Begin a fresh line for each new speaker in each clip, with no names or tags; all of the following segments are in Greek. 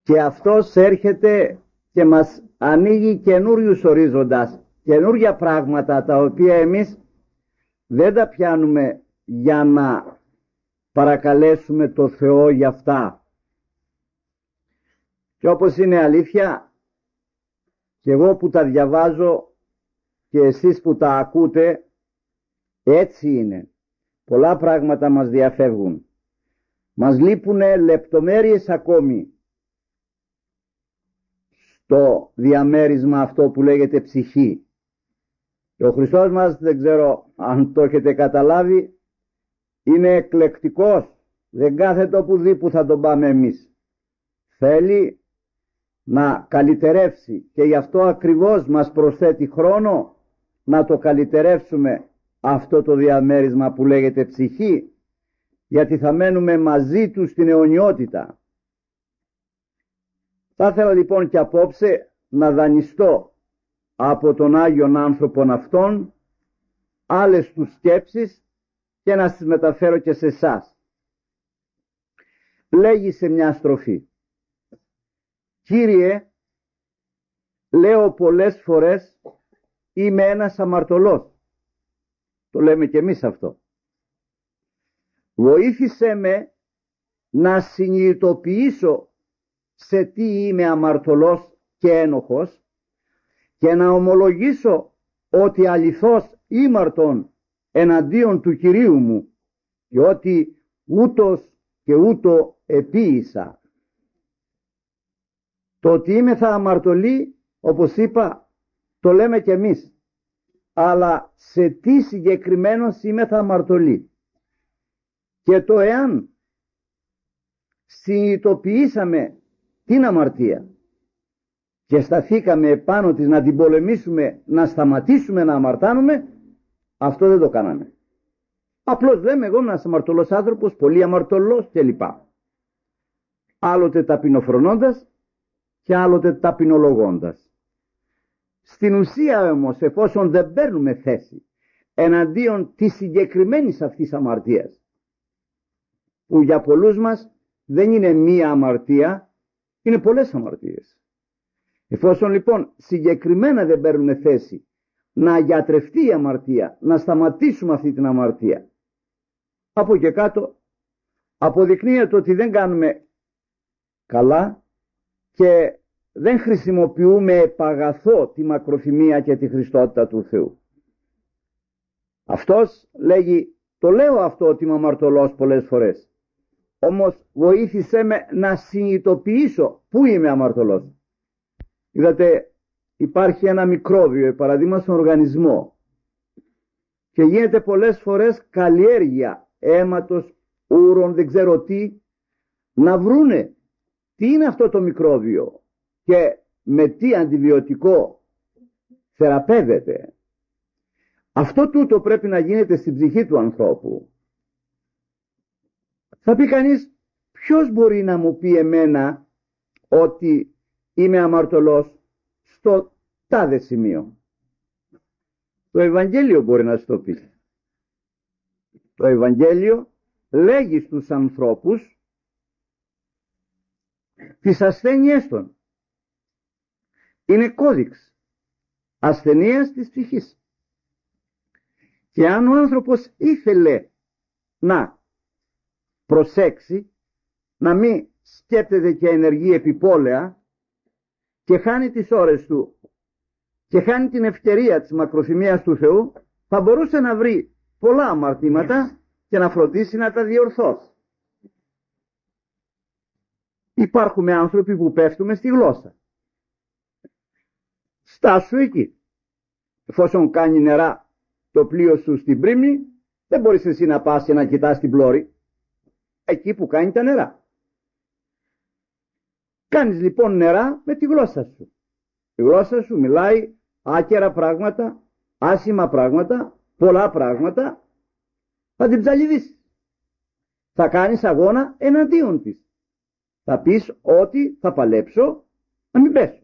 Και αυτός έρχεται και μας ανοίγει καινούριους ορίζοντας, καινούρια πράγματα τα οποία εμείς δεν τα πιάνουμε για να παρακαλέσουμε το Θεό για αυτά. Και όπως είναι αλήθεια, και εγώ που τα διαβάζω και εσείς που τα ακούτε, έτσι είναι. Πολλά πράγματα μας διαφεύγουν. Μας λείπουν λεπτομέρειες ακόμη στο διαμέρισμα αυτό που λέγεται ψυχή. Και ο Χριστός μας, δεν ξέρω αν το έχετε καταλάβει, είναι εκλεκτικός. Δεν κάθεται οπουδήποτε που θα τον πάμε εμείς. Θέλει να καλυτερεύσει και γι' αυτό ακριβώς μας προσθέτει χρόνο να το καλυτερεύσουμε αυτό το διαμέρισμα που λέγεται ψυχή, γιατί θα μένουμε μαζί του στην αιωνιότητα. Θα ήθελα λοιπόν και απόψε να δανειστώ από τον Άγιον άνθρωπον αυτόν άλλες τους σκέψεις και να τις μεταφέρω και σε εσάς. Λέγει σε μια στροφή: Κύριε, λέω πολλές φορές είμαι ένας αμαρτωλός. Το λέμε και εμείς αυτό. Βοήθησέ με να συνειδητοποιήσω σε τι είμαι αμαρτωλός και ένοχος και να ομολογήσω ότι αληθώς ήμαρτον εναντίον του Κυρίου μου και ότι ούτως και ούτω επίησα. Το ότι είμαι θα αμαρτωλή, όπως είπα, το λέμε και εμείς. Αλλά σε τι συγκεκριμένος είμαι θα αμαρτωλή. Και το εάν συνειδητοποιήσαμε την αμαρτία και σταθήκαμε επάνω της να την πολεμήσουμε, να σταματήσουμε να αμαρτάνουμε, αυτό δεν το κάναμε. Απλώς λέμε εγώ είμαι ένας αμαρτωλός άνθρωπος, πολύ αμαρτωλός κλπ. Άλλοτε ταπεινοφρονώντας και άλλοτε ταπεινολογώντας. Στην ουσία όμως, εφόσον δεν παίρνουμε θέση εναντίον της συγκεκριμένης αυτής αμαρτίας, που για πολλούς μας δεν είναι μία αμαρτία, είναι πολλές αμαρτίες. Εφόσον λοιπόν συγκεκριμένα δεν παίρνουμε θέση να γιατρευτεί η αμαρτία, να σταματήσουμε αυτή την αμαρτία, από και κάτω αποδεικνύεται ότι δεν κάνουμε καλά και δεν χρησιμοποιούμε επαγαθό τη μακροθυμία και τη χριστότητα του Θεού. Αυτός λέγει, το λέω αυτό ότι είμαι αμαρτωλός πολλές φορές, όμως βοήθησέ με να συνειδητοποιήσω πού είμαι αμαρτωλός. Είδατε, υπάρχει ένα μικρόβιο, παραδείγμα στον οργανισμό, και γίνεται πολλές φορές καλλιέργεια αίματος, ούρων, δεν ξέρω τι, να βρούνε τι είναι αυτό το μικρόβιο και με τι αντιβιωτικό θεραπεύεται. Αυτό τούτο πρέπει να γίνεται στην ψυχή του ανθρώπου. Θα πει κανείς, ποιος μπορεί να μου πει εμένα ότι είμαι αμαρτωλός στο τάδε σημείο? Το Ευαγγέλιο μπορεί να σου το πει. Το Ευαγγέλιο λέγει στους ανθρώπους τις ασθένειές των. Είναι κώδικς ασθενείας της ψυχής. Και αν ο άνθρωπος ήθελε να προσέξει, να μην σκέπτεται και ενεργεί επιπόλαια και χάνει τις ώρες του και χάνει την ευκαιρία της μακροθυμίας του Θεού, θα μπορούσε να βρει πολλά αμαρτήματα και να φροντίσει να τα διορθώσει. Υπάρχουμε άνθρωποι που πέφτουμε στη γλώσσα. Στάσου εκεί. Εφόσον κάνει νερά το πλοίο σου στην πρίμνη, δεν μπορείς εσύ να πας και να κοιτάς την πλώρη. Εκεί που κάνει τα νερά. Κάνεις λοιπόν νερά με τη γλώσσα σου. Η γλώσσα σου μιλάει άκερα πράγματα, άσχημα πράγματα, πολλά πράγματα. Θα την ψαλιδίσεις. Θα κάνεις αγώνα εναντίον της. Θα πεις ότι θα παλέψω να μην πέσω.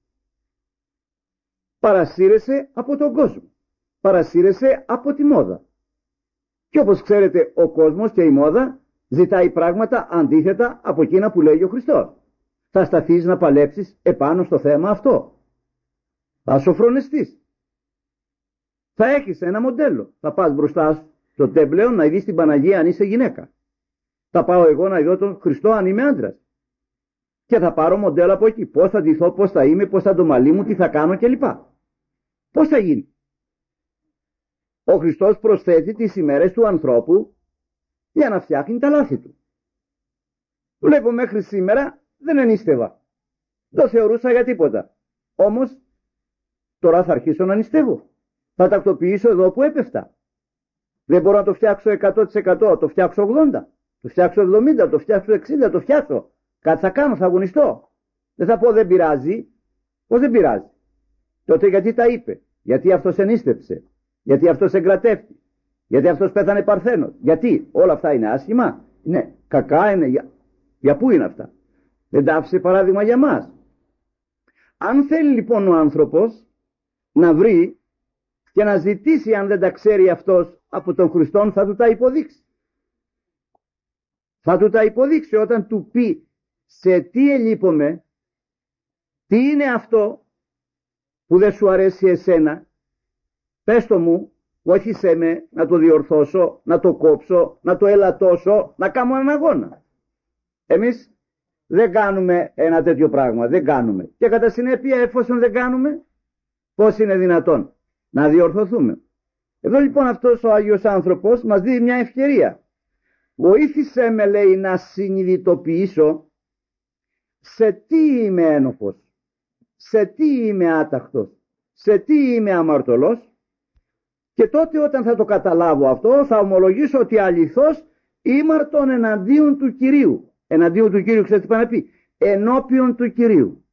Παρασύρεσαι από τον κόσμο. Παρασύρεσαι από τη μόδα. Και όπως ξέρετε, ο κόσμος και η μόδα ζητάει πράγματα αντίθετα από εκείνα που λέγει ο Χριστός. θα σταθείς να παλέψεις επάνω στο θέμα αυτό. Θα σοφρονιστείς. Θα έχεις ένα μοντέλο. Θα πας μπροστά στο τέμπλεο να δεις την Παναγία αν είσαι γυναίκα. Θα πάω εγώ να δω τον Χριστό αν είμαι άντρας. Και θα πάρω μοντέλο από εκεί. Πώς θα ντυθώ, πώς θα είμαι, πώς θα το μαλλί μου, τι θα κάνω κλπ. Πώς θα γίνει. Ο Χριστός προσθέτει τις ημέρες του ανθρώπου για να φτιάχνει τα λάθη του. Βλέπω μέχρι σήμερα δεν ενίστευα. Το θεωρούσα για τίποτα. Όμως τώρα θα αρχίσω να νηστεύω. Θα τακτοποιήσω εδώ που έπεφτα. Δεν μπορώ να το φτιάξω 100%. Το φτιάξω 80%. Το φτιάξω 70%. Το φτιάξω 60%. Το φτιάξω. Κάτι θα κάνω. Θα αγωνιστώ. Δεν θα πω δεν πειράζει. Πώς δεν πειράζει. Τότε γιατί τα είπε. Γιατί αυτός ενίστεψε. Γιατί αυτός εγκρατεύτηκε. Γιατί αυτός πέθανε παρθένος. Γιατί όλα αυτά είναι άσχημα. Είναι κακά. Είναι για πού είναι αυτά. Δεν τα άφησε παράδειγμα για μας. Αν θέλει λοιπόν ο άνθρωπος να βρει και να ζητήσει, αν δεν τα ξέρει αυτός από τον Χριστόν, θα του τα υποδείξει. Θα του τα υποδείξει όταν του πει σε τι ελείπομαι, τι είναι αυτό που δεν σου αρέσει εσένα, πες το μου, βοήθησέ με να το διορθώσω, να το κόψω, να το ελαττώσω, να κάνω έναν αγώνα. Εμείς δεν κάνουμε ένα τέτοιο πράγμα, δεν κάνουμε. Και κατά συνέπεια, εφόσον δεν κάνουμε, πώς είναι δυνατόν να διορθωθούμε. Εδώ λοιπόν αυτός ο Άγιος άνθρωπος μας δίνει μια ευκαιρία. Βοήθησέ με, λέει, να συνειδητοποιήσω σε τι είμαι ένοχος, σε τι είμαι άταχτος, σε τι είμαι αμαρτωλός, και τότε όταν θα το καταλάβω αυτό θα ομολογήσω ότι αληθώς ήμαρτον εναντίον του Κυρίου. Εναντίον του Κυρίου, ξέρετε τι πάει να πει, ενώπιον του Κυρίου.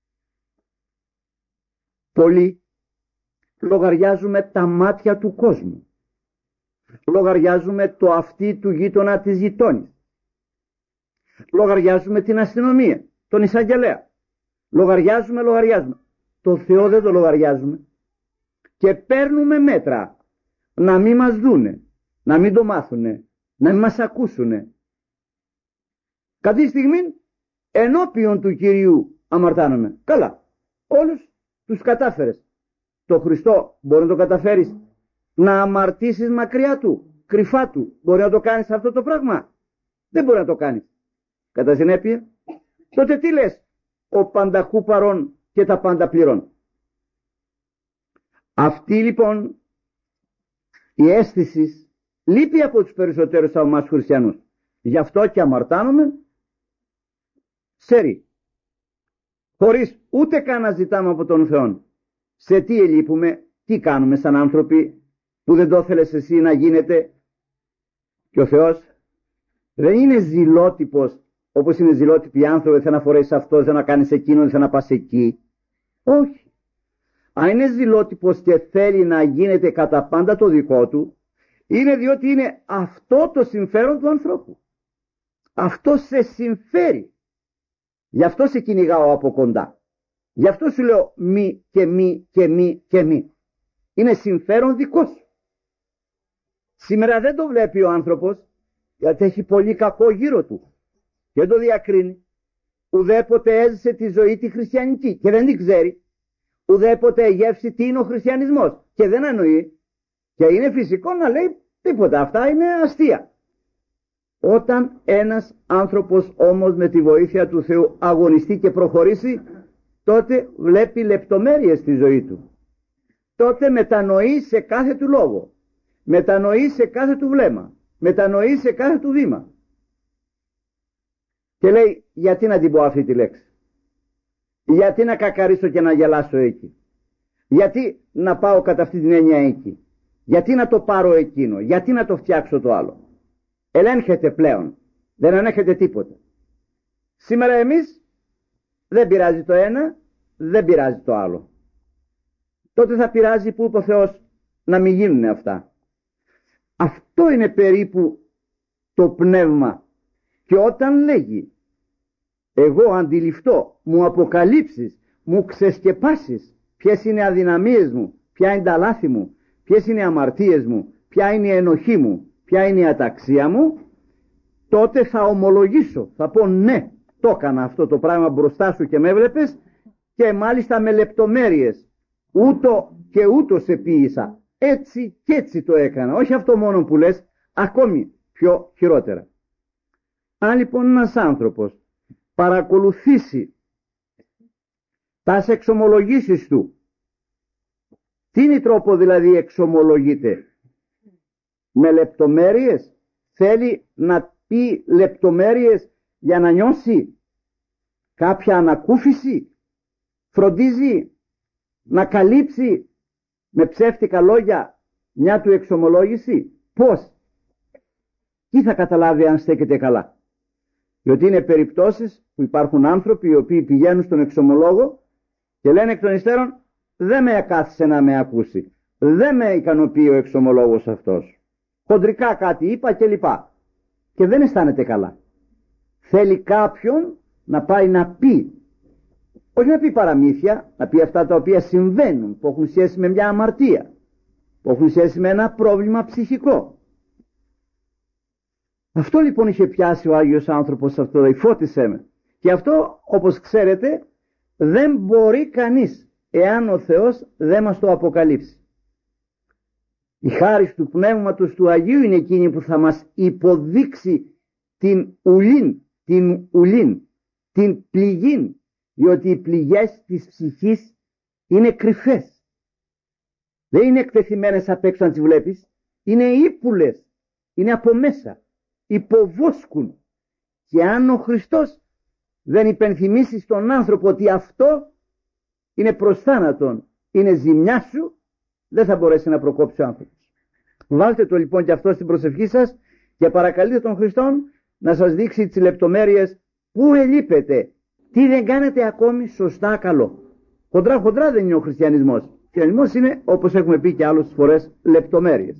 Πολλοί λογαριάζουμε τα μάτια του κόσμου. Λογαριάζουμε το αυτί του γείτονα της γειτόνης. Λογαριάζουμε την αστυνομία, τον εισαγγελέα. Λογαριάζουμε. Το Θεό δεν το λογαριάζουμε. Και παίρνουμε μέτρα να μην μας δούνε, να μην το μάθουνε, να μην μας ακούσουνε. Κατά τη στιγμή ενώπιον του Κυρίου αμαρτάνομαι. Καλά, όλους τους κατάφερες. Το Χριστό μπορεί να το καταφέρεις να αμαρτήσεις μακριά του, κρυφά του. Μπορεί να το κάνεις αυτό το πράγμα. Δεν μπορεί να το κάνεις. Κατά συνέπεια, τότε τι λες, ο πανταχού παρών και τα πάντα πληρών. Αυτή λοιπόν η αίσθηση λείπει από τους περισσότερους από εμάς χριστιανούς. Γι' αυτό και αμαρτάνομαι σέρι, χωρίς ούτε καν να ζητάμε από τον Θεό. Σε τι ελείπουμε, τι κάνουμε σαν άνθρωποι που δεν το ήθελες εσύ να γίνεται. Και ο Θεός δεν είναι ζηλότυπος όπως είναι ζηλότυποι οι άνθρωποι, δεν να φορέσεις αυτό, δεν να κάνεις εκείνο, δεν να πας εκεί. Όχι. Αν είναι ζηλότυπος και θέλει να γίνεται κατά πάντα το δικό του, είναι διότι είναι αυτό το συμφέρον του ανθρώπου. Αυτό σε συμφέρει. Γι' αυτό σε κυνηγάω από κοντά. Γι' αυτό σου λέω μη και μη και μη και μη. Είναι συμφέρον δικό σου. Σήμερα δεν το βλέπει ο άνθρωπος, γιατί έχει πολύ κακό γύρω του. Και δεν το διακρίνει. Ουδέποτε έζησε τη ζωή τη χριστιανική και δεν την ξέρει. Ουδέποτε γεύσει τι είναι ο χριστιανισμός και δεν εννοεί. Και είναι φυσικό να λέει τίποτα. Αυτά είναι αστεία. Όταν ένας άνθρωπος όμως με τη βοήθεια του Θεού αγωνιστεί και προχωρήσει, τότε βλέπει λεπτομέρειες στη ζωή του. Τότε μετανοεί σε κάθε του λόγο. Μετανοεί σε κάθε του βλέμμα. Μετανοεί σε κάθε του βήμα. Και λέει, γιατί να την πω αυτή τη λέξη. Γιατί να κακαρίσω και να γελάσω εκεί. Γιατί να πάω κατά αυτή την έννοια εκεί. Γιατί να το πάρω εκείνο. Γιατί να το φτιάξω το άλλο. Ελέγχεται πλέον. Δεν ανέχεται τίποτα. Σήμερα εμείς δεν πειράζει το ένα, δεν πειράζει το άλλο. Τότε θα πειράζει που είπε ο Θεός να μην γίνουν αυτά. Αυτό είναι περίπου το πνεύμα. Και όταν λέγει, εγώ αντιληφθώ, μου αποκαλύψεις, μου ξεσκεπάσεις ποιες είναι οι αδυναμίες μου, ποια είναι τα λάθη μου, ποιες είναι οι αμαρτίες μου, ποια είναι η ενοχή μου, ποια είναι η αταξία μου, τότε θα ομολογήσω, θα πω ναι, το έκανα αυτό το πράγμα μπροστά σου και με έβλεπες, και μάλιστα με λεπτομέρειες. Ούτω και ούτω σε ποίησα. Έτσι και έτσι το έκανα. Όχι αυτό μόνο που λες, ακόμη πιο χειρότερα. Αν λοιπόν ένας άνθρωπος παρακολουθήσει τα εξομολογήσεις του, τι είναι τρόπο δηλαδή εξομολογείται? Με λεπτομέρειες? Θέλει να πει λεπτομέρειες για να νιώσει κάποια ανακούφιση? Φροντίζει να καλύψει με ψεύτικα λόγια μια του εξομολόγηση? Πώς? Τι θα καταλάβει αν στέκεται καλά? Διότι είναι περιπτώσεις που υπάρχουν άνθρωποι οι οποίοι πηγαίνουν στον εξομολόγο και λένε εκ των υστέρων, δεν με εκάθισε να με ακούσει, δεν με ικανοποιεί ο εξομολόγος αυτός, χοντρικά κάτι είπα κλπ. Και δεν αισθάνεται καλά. Θέλει κάποιον να πάει να πει, όχι να πει παραμύθια, να πει αυτά τα οποία συμβαίνουν, που έχουν σχέση με μια αμαρτία, που έχουν σχέση με ένα πρόβλημα ψυχικό. Αυτό λοιπόν είχε πιάσει ο Άγιος άνθρωπος αυτό, φώτισέ με. Και αυτό, όπως ξέρετε, δεν μπορεί κανείς, εάν ο Θεός δεν μας το αποκαλύψει. Η χάρις του Πνεύματος του Αγίου είναι εκείνη που θα μας υποδείξει την ουλήν, την πληγήν, διότι οι πληγές της ψυχής είναι κρυφές. Δεν είναι εκτεθειμένες απ' έξω να τις βλέπεις, είναι ύπουλες, είναι από μέσα, υποβόσκουν. Και αν ο Χριστός δεν υπενθυμίσει στον άνθρωπο ότι αυτό είναι προς θάνατον, είναι ζημιά σου, δεν θα μπορέσει να προκόψει ο άνθρωπος. Βάλτε το λοιπόν και αυτό στην προσευχή σας και παρακαλείτε τον Χριστόν να σας δείξει τις λεπτομέρειες που ελείπετε, τι δεν κάνετε ακόμη σωστά καλό. Χοντρά δεν είναι ο χριστιανισμός. Ο χριστιανισμός είναι, όπως έχουμε πει και άλλες φορές, λεπτομέρειες.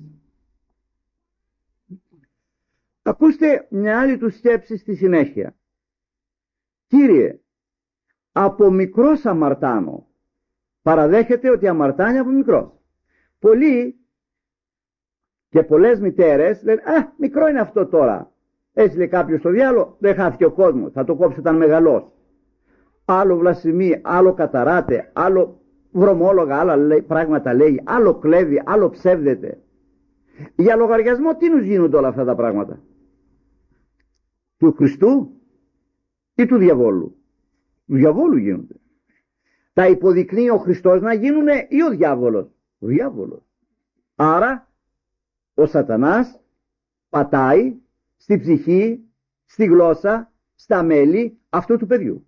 Ακούστε μια άλλη του σκέψη στη συνέχεια. Κύριε, από μικρός αμαρτάνω. Παραδέχεται ότι αμαρτάνει από μικρός. Πολλοί και πολλές μητέρες λένε, μικρό είναι αυτό τώρα. Έτσι λέει κάποιος στο διάλογο, δεν χάθηκε ο κόσμος, θα το κόψει όταν μεγαλώσει. Άλλο βλασιμεί, άλλο καταράται, άλλο βρωμόλογα, άλλα πράγματα λέει, άλλο κλέβει, άλλο ψεύδεται. Για λογαριασμό τι νους γίνονται όλα αυτά τα πράγματα? Του Χριστού ή του διαβόλου? Του διαβόλου γίνονται. Τα υποδεικνύει ο Χριστός να γίνουνε ή ο διάβολος? Ο διάβολος. Άρα ο σατανάς πατάει στη ψυχή, στη γλώσσα, στα μέλη αυτού του παιδιού.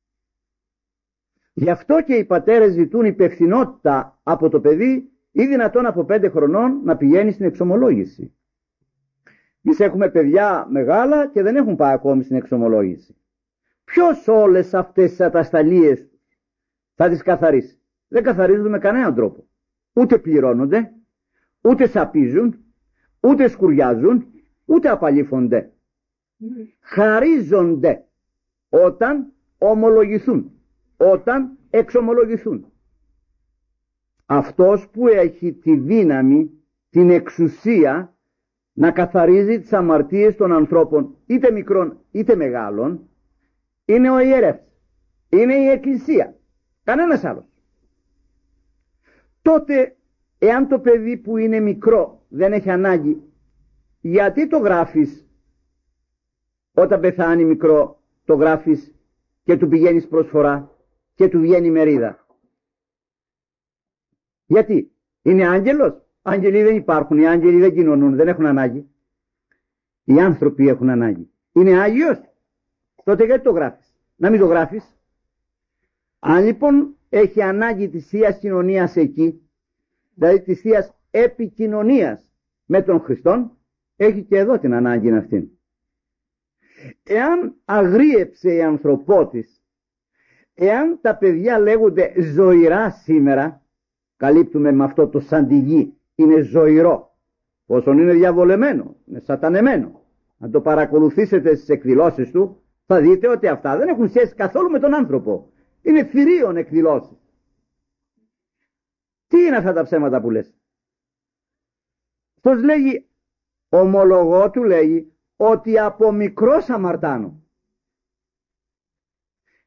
Γι' αυτό και οι πατέρες ζητούν υπευθυνότητα από το παιδί ή δυνατόν από 5 χρονών να πηγαίνει στην εξομολόγηση. Εμείς έχουμε παιδιά μεγάλα και δεν έχουν πάει ακόμη στην εξομολόγηση. Ποιος όλες αυτές τις ατασταλίες θα τις καθαρίσει? Δεν καθαρίζονται με κανέναν τρόπο. Ούτε πληρώνονται, ούτε σαπίζουν, ούτε σκουριάζουν, ούτε απαλήφονται. Χαρίζονται όταν ομολογηθούν, όταν εξομολογηθούν. Αυτός που έχει τη δύναμη, την εξουσία να καθαρίζει τις αμαρτίες των ανθρώπων, είτε μικρών είτε μεγάλων, είναι ο ιερεύς, είναι η Εκκλησία, κανένας άλλος. Τότε, εάν το παιδί που είναι μικρό δεν έχει ανάγκη, γιατί το γράφεις όταν πεθάνει μικρό, το γράφεις και του πηγαίνεις προσφορά και του βγαίνει μερίδα? Γιατί? Είναι άγγελος? Άγγελοι δεν υπάρχουν, οι άγγελοι δεν κοινωνούν, δεν έχουν ανάγκη. Οι άνθρωποι έχουν ανάγκη. Είναι Άγιος? Τότε γιατί το γράφεις? Να μην το γράφεις. Αν λοιπόν έχει ανάγκη της Θείας κοινωνίας εκεί, δηλαδή της Θείας επικοινωνίας με τον Χριστόν, έχει και εδώ την ανάγκη αυτήν. Εάν αγρίεψε η ανθρωπότης, εάν τα παιδιά λέγονται ζωηρά σήμερα, καλύπτουμε με αυτό το σαντιγί, είναι ζωηρό, όσον είναι διαβολεμένο, είναι σατανεμένο. Αν το παρακολουθήσετε στις εκδηλώσεις του, θα δείτε ότι αυτά δεν έχουν σχέση καθόλου με τον άνθρωπο. Είναι θηρίων εκδηλώσεις. Τι είναι αυτά τα ψέματα που λες? Πώς λέγει? Ομολογώ, του λέγει, ότι από μικρός αμαρτάνω.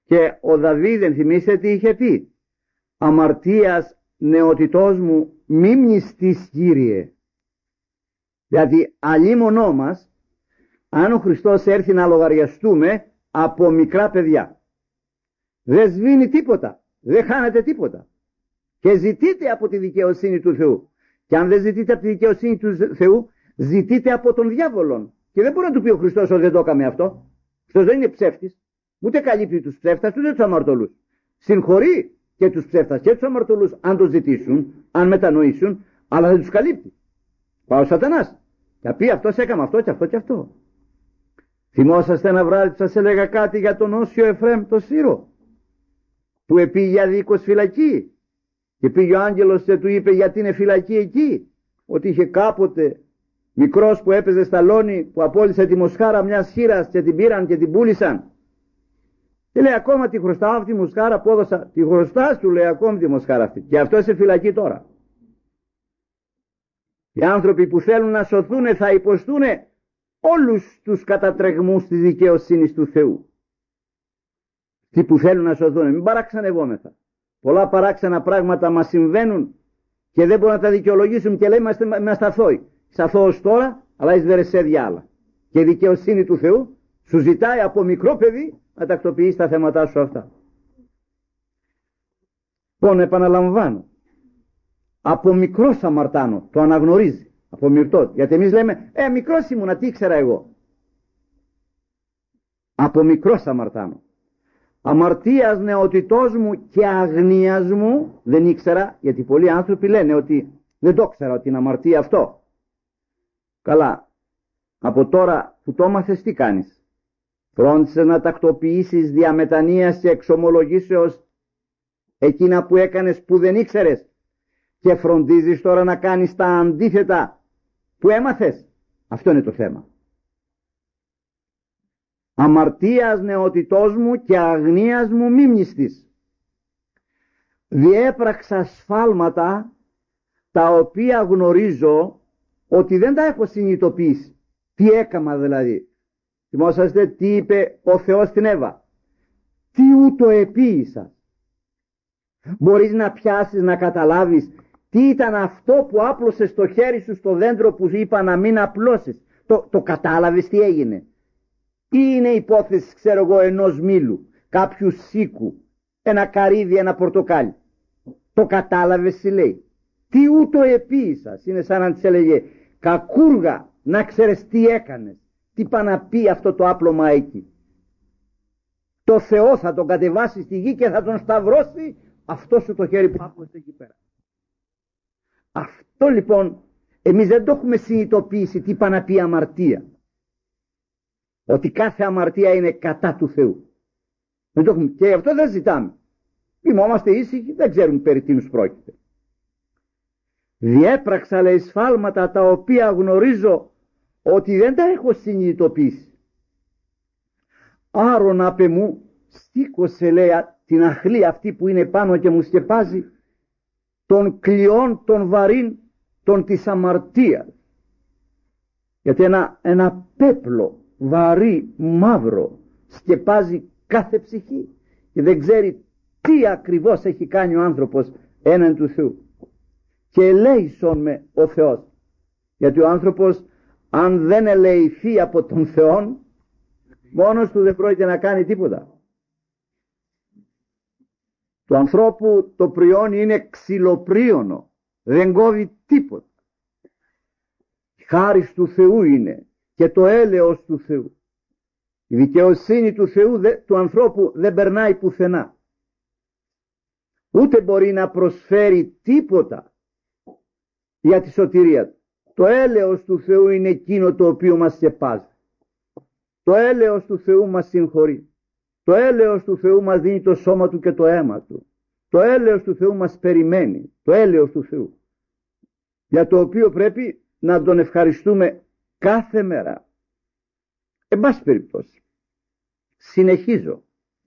Και ο Δαβίδ, ενθυμίστε τι είχε πει: αμαρτίας νεότητός μου μη μνηστείς, Κύριε. Δηλαδή αλλήμωνό μας, αν ο Χριστός έρθει να λογαριαστούμε από μικρά παιδιά, δεν σβήνει τίποτα, δεν χάνεται τίποτα. Και ζητείτε από τη δικαιοσύνη του Θεού. Και αν δεν ζητείτε από τη δικαιοσύνη του Θεού, ζητείτε από τον διάβολον. Και δεν μπορεί να του πει ο Χριστός ότι δεν το έκαμε αυτό. Χριστός δεν είναι ψεύτης. Ούτε καλύπτει τους ψεύτας, ούτε τους αμαρτωλούς. Συγχωρεί και τους ψεύτας και τους αμαρτωλούς, αν το ζητήσουν, αν μετανοήσουν, αλλά δεν τους καλύπτει. Πάω ο Σατανάς. Θα πει αυτός έκαμε αυτό και αυτό και αυτό. Θυμόσαστε ένα βράδυ που σας έλεγα κάτι για τον Όσιο Εφραίμ το Σύρο, που επήγε αδίκως φυλακή. Και πήγε ο άγγελος και του είπε γιατί είναι φυλακή εκεί, ότι είχε κάποτε μικρός που έπαιζε στα λόνι, που απόλυσε τη μοσχάρα μιας χήρας και την πήραν και την πούλησαν. Και λέει ακόμα τη χρωστάω αυτή τη μοσχάρα που έδωσα, τη χρωστάς του, λέει, ακόμη τη μοσχάρα αυτή. Και αυτό σε φυλακή τώρα. Οι άνθρωποι που θέλουν να σωθούν θα υποστούν όλους τους κατατρεγμούς της δικαιοσύνης του Θεού. Τι που θέλουν να σωθούν, μην παραξενευόμεθα. Πολλά παράξενα πράγματα μας συμβαίνουν και δεν μπορούν να τα δικαιολογήσουν και λέει είμαστε αθώοι. Είσαι αθώος τώρα, αλλά είσαι βερεσέδια άλλα. Και η δικαιοσύνη του Θεού σου ζητάει από μικρό παιδί να τακτοποιείς τα θέματά σου αυτά. Λοιπόν, επαναλαμβάνω. Από μικρός αμαρτάνω, το αναγνωρίζει. Από μυρτό. Γιατί εμείς λέμε, μικρός ήμουνα, τι ήξερα εγώ. Από μικρός αμαρτάνω. Αμαρτίας νεότητός μου και αγνίας μου δεν ήξερα, γιατί πολλοί άνθρωποι λένε ότι δεν το ήξερα ότι είναι αμαρτία αυτό. Καλά, από τώρα που το έμαθες τι κάνεις? Φρόντισες να τακτοποιήσεις διαμετανοίας και εξομολογήσεως εκείνα που έκανες που δεν ήξερες και φροντίζεις τώρα να κάνεις τα αντίθετα που έμαθες? Αυτό είναι το θέμα. Αμαρτίας νεότητός μου και αγνίας μου μη μνηστείς. Διέπραξα σφάλματα τα οποία γνωρίζω ότι δεν τα έχω συνειδητοποιήσει. Τι έκαμα δηλαδή? Θυμόσαστε τι είπε ο Θεός στην Εύα? Τι ούτω επίησα. Μπορείς να πιάσεις, να καταλάβεις τι ήταν αυτό που άπλωσες το χέρι σου στο δέντρο που σου είπα να μην απλώσεις? Το κατάλαβες τι έγινε? Ή είναι υπόθεση, ξέρω εγώ, ενός μήλου, κάποιου σίκου, ένα καρύδι, ένα πορτοκάλι? Το κατάλαβες τι λέει? Τι ούτω επίησας. Είναι σαν να της έλεγε κακούργα, να ξέρεις τι έκανες. Τι πά να πει αυτό το άπλωμα εκεί? Το Θεό θα τον κατεβάσει στη γη και θα τον σταυρώσει αυτό σου το χέρι που άπλωσε εκεί πέρα. Αυτό λοιπόν εμείς δεν το έχουμε συνειδητοποιήσει τι πά να πει αμαρτία. Ότι κάθε αμαρτία είναι κατά του Θεού. Δεν το έχουμε. Και αυτό δεν ζητάμε. Είμαστε ήσυχοι, δεν ξέρουμε περί τίνους πρόκειται. Διέπραξα, λέει, σφάλματα τα οποία γνωρίζω ότι δεν τα έχω συνειδητοποιήσει. Άρον απ' μου στήκωσε, λέει, την αχλή αυτή που είναι πάνω και μου σκεπάζει των κλειών των βαρύν των της αμαρτίας. Γιατί ένα πέπλο βαρύ μαύρο σκεπάζει κάθε ψυχή και δεν ξέρει τι ακριβώς έχει κάνει ο άνθρωπος έναν του Θεού. Και ελέησον με ο Θεός, γιατί ο άνθρωπος αν δεν ελεηθεί από τον Θεό μόνος του δεν πρόκειται να κάνει τίποτα. Του ανθρώπου το πριόνι είναι ξυλοπρίωνο, δεν κόβει τίποτα. Χάρις του Θεού είναι και το έλεος του Θεού. Η δικαιοσύνη του Θεού του ανθρώπου δεν περνάει πουθενά. Ούτε μπορεί να προσφέρει τίποτα για τη σωτηρία του. Το έλεος του Θεού είναι εκείνο το οποίο μας σκεπάζει. Το έλεος του Θεού μας συγχωρεί. Το έλεος του Θεού μας δίνει το σώμα του και το αίμα του. Το έλεος του Θεού μας περιμένει. Το έλεος του Θεού. Για το οποίο πρέπει να τον ευχαριστούμε κάθε μέρα. Εν πάση περιπτώσει, συνεχίζω.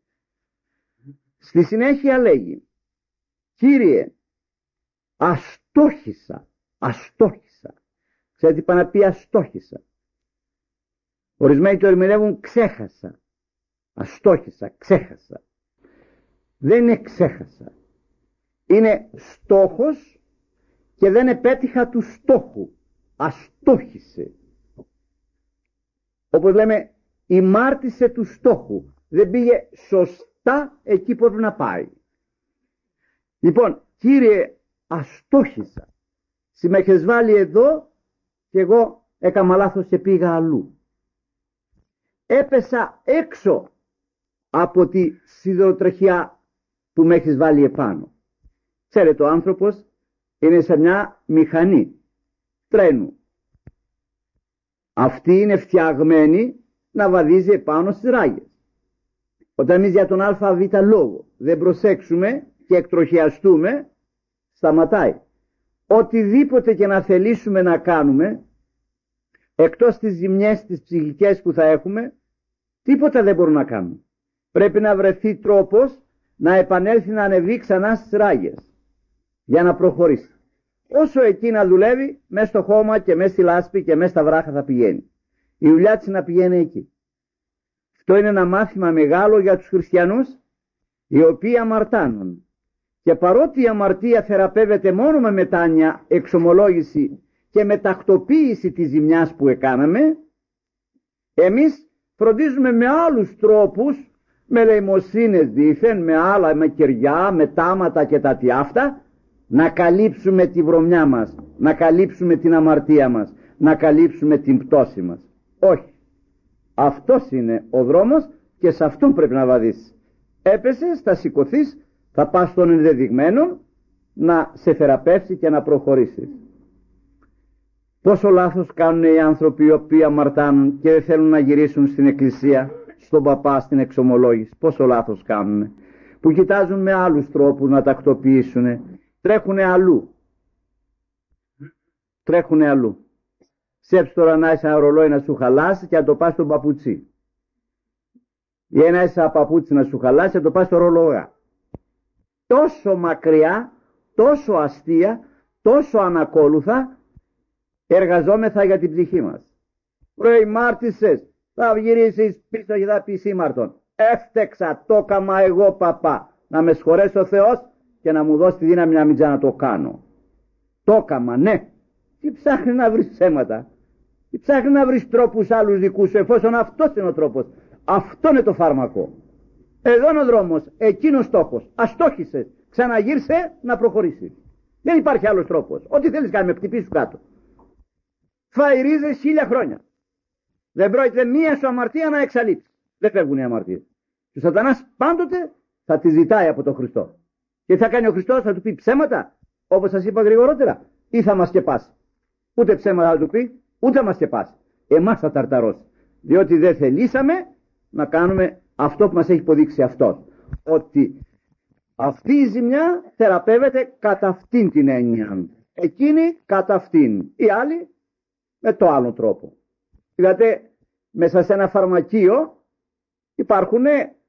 Στη συνέχεια λέγει, Κύριε, αστόχησα. Ξέρετε τι πάει να πει αστόχησα? Ορισμένοι το ερμηνεύουν ξέχασα. Αστόχησα, ξέχασα. Δεν είναι ξέχασα. Είναι στόχος και δεν επέτυχα του στόχου. Αστόχησε. Όπως λέμε, ημάρτησε του στόχου. Δεν πήγε σωστά εκεί που έπρεπε να πάει. Λοιπόν, Κύριε, αστόχησα. Συ με έχεις βάλει εδώ και εγώ έκανα λάθος και πήγα αλλού. Έπεσα έξω από τη σιδηροτροχιά που με έχεις βάλει επάνω. Ξέρετε, ο άνθρωπος είναι σε μια μηχανή τρένου. Αυτή είναι φτιαγμένη να βαδίζει επάνω στις ράγες. Όταν εμείς για τον ΑΒ λόγο δεν προσέξουμε και εκτροχιαστούμε, σταματάει. Οτιδήποτε και να θελήσουμε να κάνουμε, εκτός τις ζημιές τις ψυχικές που θα έχουμε, τίποτα δεν μπορούμε να κάνουμε. Πρέπει να βρεθεί τρόπος να επανέλθει να ανεβεί ξανά στις ράγες για να προχωρήσει. Όσο εκεί να δουλεύει, μέσα στο χώμα και μέσα στη λάσπη και μέσα στα βράχα θα πηγαίνει. Η δουλειά της να πηγαίνει εκεί. Αυτό είναι ένα μάθημα μεγάλο για τους χριστιανούς, οι οποίοι αμαρτάνουν. Και παρότι η αμαρτία θεραπεύεται μόνο με μετάνοια, εξομολόγηση και με τακτοποίηση της ζημιάς που έκαναμε, εμείς φροντίζουμε με άλλους τρόπους, με λαιμοσύνες δήθεν, με άλλα, με κεριά, με τάματα και τα τι αυτά, να καλύψουμε τη βρωμιά μας, να καλύψουμε την αμαρτία μας, να καλύψουμε την πτώση μας. Όχι. Αυτός είναι ο δρόμος και σε αυτόν πρέπει να βαδίσεις. Έπεσες, θα σηκωθείς, θα πας στον ενδεδειγμένο να σε θεραπεύσει και να προχωρήσεις. Πόσο λάθος κάνουν οι άνθρωποι οι οποίοι αμαρτάνουν και δεν θέλουν να γυρίσουν στην εκκλησία, στον παπά, στην εξομολόγηση. Πόσο λάθος κάνουν, που κοιτάζουν με άλλους τρόπους να τακτοποιήσουν. Τρέχουνε αλλού. Τρέχουνε αλλού. Σκέψου τώρα να είσαι ένα ρολόι να σου χαλάσει και να το πας στον παπουτσί. Ή ένα είσαι παπούτσι να σου χαλάσει και να το πας στο ρολόγα. Τόσο μακριά, τόσο αστεία, τόσο ανακόλουθα εργαζόμεθα για την ψυχή μας. Ρε μάρτισες, θα γυρίσεις πίσω και θα πεις ήμαρτον. Έφτεξα, το έκαμα εγώ παπά. Να με σχορέσει ο Θεός και να μου δώσει τη δύναμη να μην το κάνω. Το έκαμα, ναι. Τι ψάχνει να βρεις ψέματα. Τι ψάχνει να βρεις τρόπους άλλους δικούς σου, εφόσον αυτός είναι ο τρόπος. Αυτό είναι το φάρμακο. Εδώ είναι ο δρόμος, εκείνος στόχος. Αστόχησες, ξαναγύρσε να προχωρήσεις. Δεν υπάρχει άλλος τρόπος. Ό,τι θέλεις κάνει, με χτυπήσου κάτω. Φάει ρίζες 1000 χρόνια. Δεν πρόκειται μία σου αμαρτία να εξαλείψει. Δεν φεύγουν οι αμαρτίες. Και ο σατανάς πάντοτε θα τη ζητάει από τον Χριστό. Και τι θα κάνει ο Χριστός, θα του πει ψέματα, όπως σας είπα γρηγορότερα, ή θα μας σκεπάσει. Ούτε ψέματα θα του πει, ούτε θα μας σκεπάσει. Εμάς θα ταρταρώσει. Διότι δεν θελήσαμε να κάνουμε αυτό που μας έχει υποδείξει αυτός. Ότι αυτή η ζημιά θεραπεύεται κατά αυτήν την έννοια. Εκείνη κατά αυτήν. Οι άλλοι με το άλλο τρόπο. Δηλαδή μέσα σε ένα φαρμακείο υπάρχουν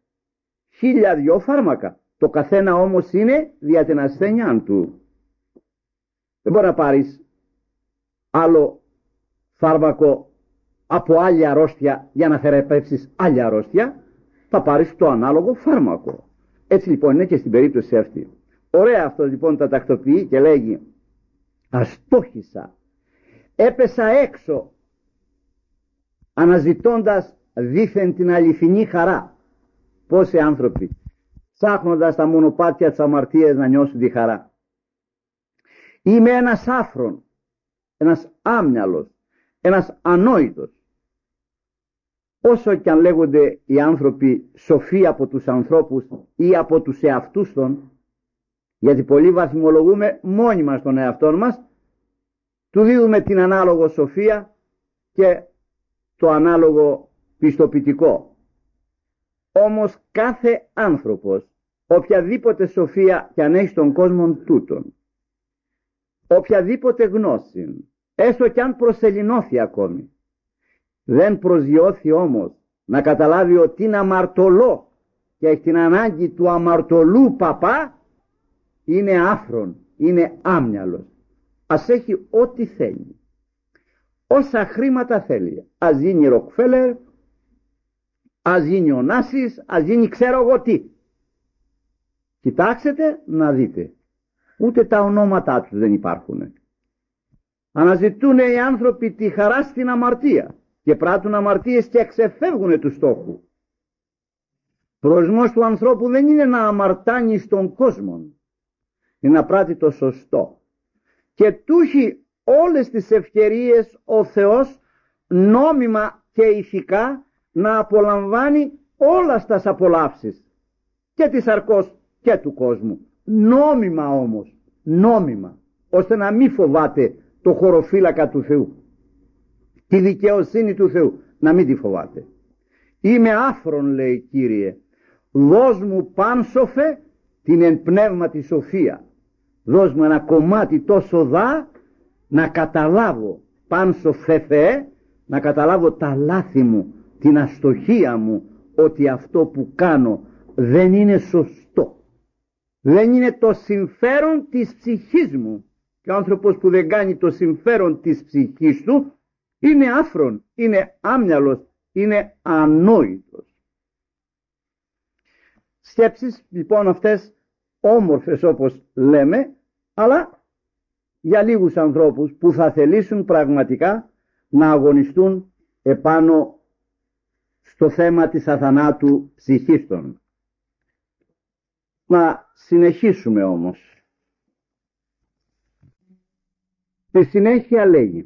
1002 φάρμακα. Το καθένα όμως είναι δια την ασθένειά του. Δεν μπορεί να πάρεις άλλο φάρμακο από άλλη αρρώστια για να θεραπεύσεις άλλη αρρώστια. Θα πάρεις το ανάλογο φάρμακο. Έτσι λοιπόν είναι και στην περίπτωση αυτή. Ωραία αυτό λοιπόν τα τακτοποιεί και λέγει αστόχησα. Έπεσα έξω αναζητώντας δήθεν την αληθινή χαρά. Πόσοι άνθρωποι ψάχνοντας τα μονοπάτια της αμαρτίας να νιώσουν τη χαρά. Είμαι ένας άφρον, ένας άμυαλος, ένας ανόητος. Όσο και αν λέγονται οι άνθρωποι σοφοί από τους ανθρώπους ή από τους εαυτούς των, γιατί πολλοί βαθμολογούμε μόνοι μας τον εαυτό μας, του δίδουμε την ανάλογο σοφία και το ανάλογο πιστοποιητικό. Όμως κάθε άνθρωπος, οποιαδήποτε σοφία και αν έχει στον κόσμο τούτον, οποιαδήποτε γνώση, έστω κι αν προσελεινώθη ακόμη, δεν προσγειώθη όμως να καταλάβει ότι είναι αμαρτωλό και έχει την ανάγκη του αμαρτωλού παπά, είναι άφρον, είναι άμυαλος. Ας έχει ό,τι θέλει, όσα χρήματα θέλει, ας γίνει Κοιτάξτε να δείτε. Ούτε τα ονόματά τους δεν υπάρχουν. Αναζητούν οι άνθρωποι τη χαρά στην αμαρτία και πράττουν αμαρτίες και ξεφεύγουν του στόχου. Προορισμός του ανθρώπου δεν είναι να αμαρτάνει στον κόσμο, είναι να πράττει το σωστό. Και τούχει όλες τις ευκαιρίες ο Θεός νόμιμα και ηθικά να απολαμβάνει όλα στας απολαύσεις και της σαρκός και του κόσμου. Νόμιμα όμως, νόμιμα, ώστε να μην φοβάται το χωροφύλακα του Θεού, τη δικαιοσύνη του Θεού, να μην τη φοβάται. Είμαι άφρον, λέει, Κύριε, δώσ' μου πάνσοφε την εν πνεύματι σοφία. Δώσ' μου ένα κομμάτι τόσο δά να καταλάβω, πάνσοφε Θεέ, να καταλάβω τα λάθη μου, την αστοχία μου, ότι αυτό που κάνω δεν είναι σωστό. Δεν είναι το συμφέρον της ψυχής μου. Και ο άνθρωπος που δεν κάνει το συμφέρον της ψυχής του είναι άφρον, είναι άμυαλος, είναι ανόητος. Σκέψεις λοιπόν αυτές όμορφες όπως λέμε, αλλά για λίγους ανθρώπους που θα θελήσουν πραγματικά να αγωνιστούν επάνω στο θέμα της αθανάτου ψυχής των. Να συνεχίσουμε όμως. Στη συνέχεια λέγει: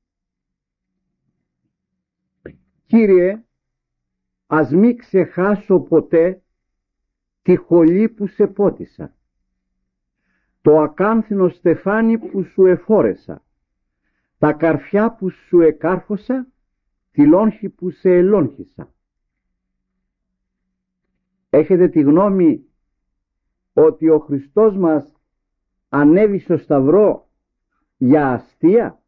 Κύριε, ας μη ξεχάσω ποτέ τη χολή που σε πότισα, το ακάνθινο στεφάνι που σου εφόρεσα, τα καρφιά που σου εκάρφωσα, τη λόγχη που σε ελόγχησα. Έχετε τη γνώμη ότι ο Χριστός μας ανέβη στο σταυρό για αστεία?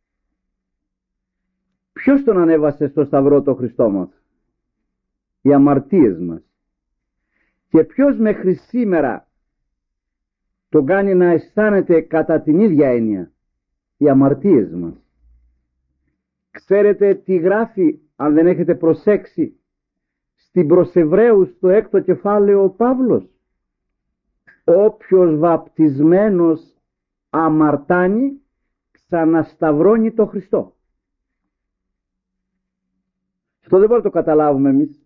Ποιος τον ανέβασε στο σταυρό το Χριστό μας? Οι αμαρτίες μας. Και ποιος μέχρι σήμερα τον κάνει να αισθάνεται κατά την ίδια έννοια? Οι αμαρτίες μας. Ξέρετε τι γράφει, αν δεν έχετε προσέξει, στην προς Εβραίους στο 6ο κεφάλαιο ο Παύλος? Όποιος βαπτισμένος αμαρτάνει, ξανασταυρώνει το Χριστό. Αυτό δεν μπορούμε να το καταλάβουμε εμείς.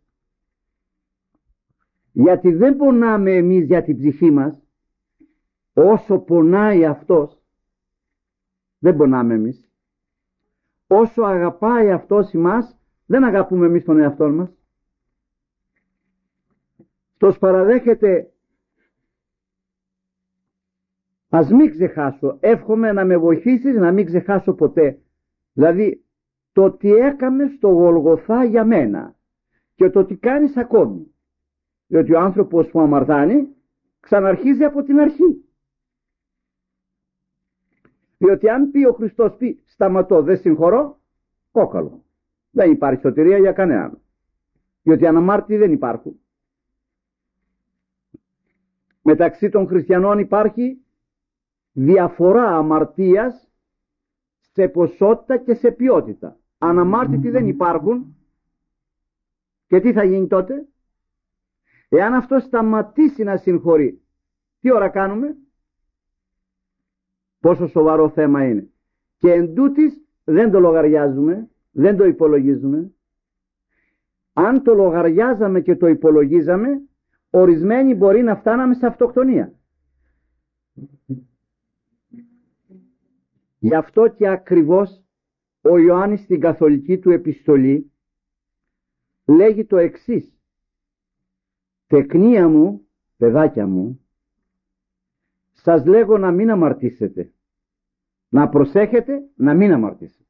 Γιατί δεν πονάμε εμείς για την ψυχή μας όσο πονάει αυτός. Δεν πονάμε εμείς. Όσο αγαπάει αυτός εμάς, δεν αγαπούμε εμείς τον εαυτό μας. Τος παραδέχεται. Ας μην ξεχάσω, εύχομαι να με βοηθήσεις να μην ξεχάσω ποτέ. Δηλαδή το τι έκαμε στο Γολγοθά για μένα και το τι κάνεις ακόμη. Διότι ο άνθρωπος που αμαρτάνει ξαναρχίζει από την αρχή. Διότι αν πει ο Χριστός, πει σταματώ, δεν συγχωρώ, κόκαλο. Δεν υπάρχει σωτηρία για κανέναν. Διότι αναμάρτητοι δεν υπάρχουν. Μεταξύ των χριστιανών υπάρχει διαφορά αμαρτίας σε ποσότητα και σε ποιότητα. Αναμάρτητοι δεν υπάρχουν. Και τι θα γίνει τότε? Εάν αυτό σταματήσει να συγχωρεί, τι ώρα κάνουμε? Πόσο σοβαρό θέμα είναι. Και εντούτοις δεν το λογαριάζουμε, δεν το υπολογίζουμε. Αν το λογαριάζαμε και το υπολογίζαμε, ορισμένοι μπορεί να φτάναμε σε αυτοκτονία. Γι' αυτό και ακριβώς ο Ιωάννης στην καθολική του επιστολή λέγει το εξής: τεκνία μου, παιδάκια μου, σας λέγω να μην αμαρτήσετε, να προσέχετε να μην αμαρτήσετε.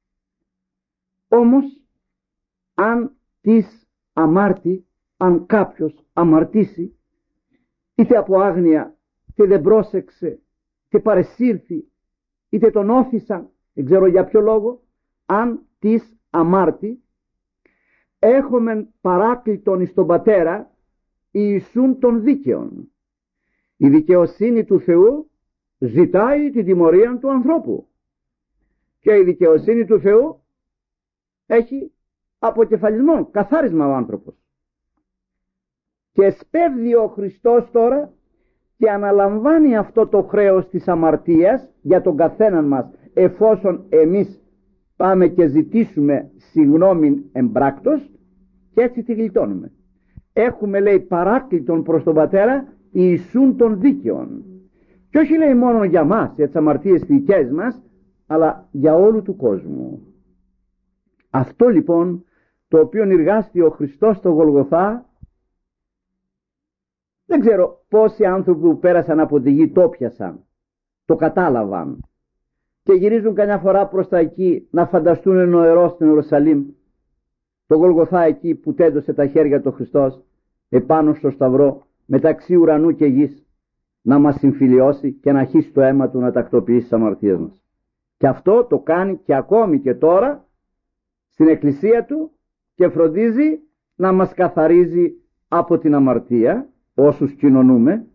Όμως αν της αμάρτη, αν κάποιος αμαρτήσει, είτε από άγνοια, είτε δεν πρόσεξε, είτε παρεσύρθη, είτε τον όθησαν, δεν ξέρω για ποιο λόγο, αν της αμάρτη, έχομεν παράκλητον εις τον Πατέρα Ιησούν των δίκαιων. Η δικαιοσύνη του Θεού ζητάει τη τιμωρία του ανθρώπου. Και η δικαιοσύνη του Θεού έχει αποκεφαλισμό, καθάρισμα ο άνθρωπος. Και σπέβδει ο Χριστός τώρα και αναλαμβάνει αυτό το χρέος της αμαρτίας για τον καθέναν μας, εφόσον εμείς πάμε και ζητήσουμε συγγνώμη εμπράκτος, και έτσι τη γλιτώνουμε. Έχουμε, λέει, παράκλητον προς τον Πατέρα Ιησούν των δίκαιων. Και όχι, λέει, μόνο για μας, για τις αμαρτίες δικές μας, αλλά για όλου του κόσμου. Αυτό λοιπόν το οποίο εργάστηκε ο Χριστός στο Γολγοθά, δεν ξέρω πόσοι άνθρωποι που πέρασαν από τη γη το πιασαν, το κατάλαβαν και γυρίζουν καμιά φορά προς τα εκεί να φανταστούν νοερό στην Ιερουσαλήμ, το Γολγοθά εκεί που τέντωσε τα χέρια του Χριστός επάνω στο σταυρό μεταξύ ουρανού και γης, να μας συμφιλιώσει και να χύσει το αίμα του να τακτοποιήσει τις αμαρτίες μας. Και αυτό το κάνει και ακόμη και τώρα στην εκκλησία του και φροντίζει να μας καθαρίζει από την αμαρτία όσους κοινωνούμε,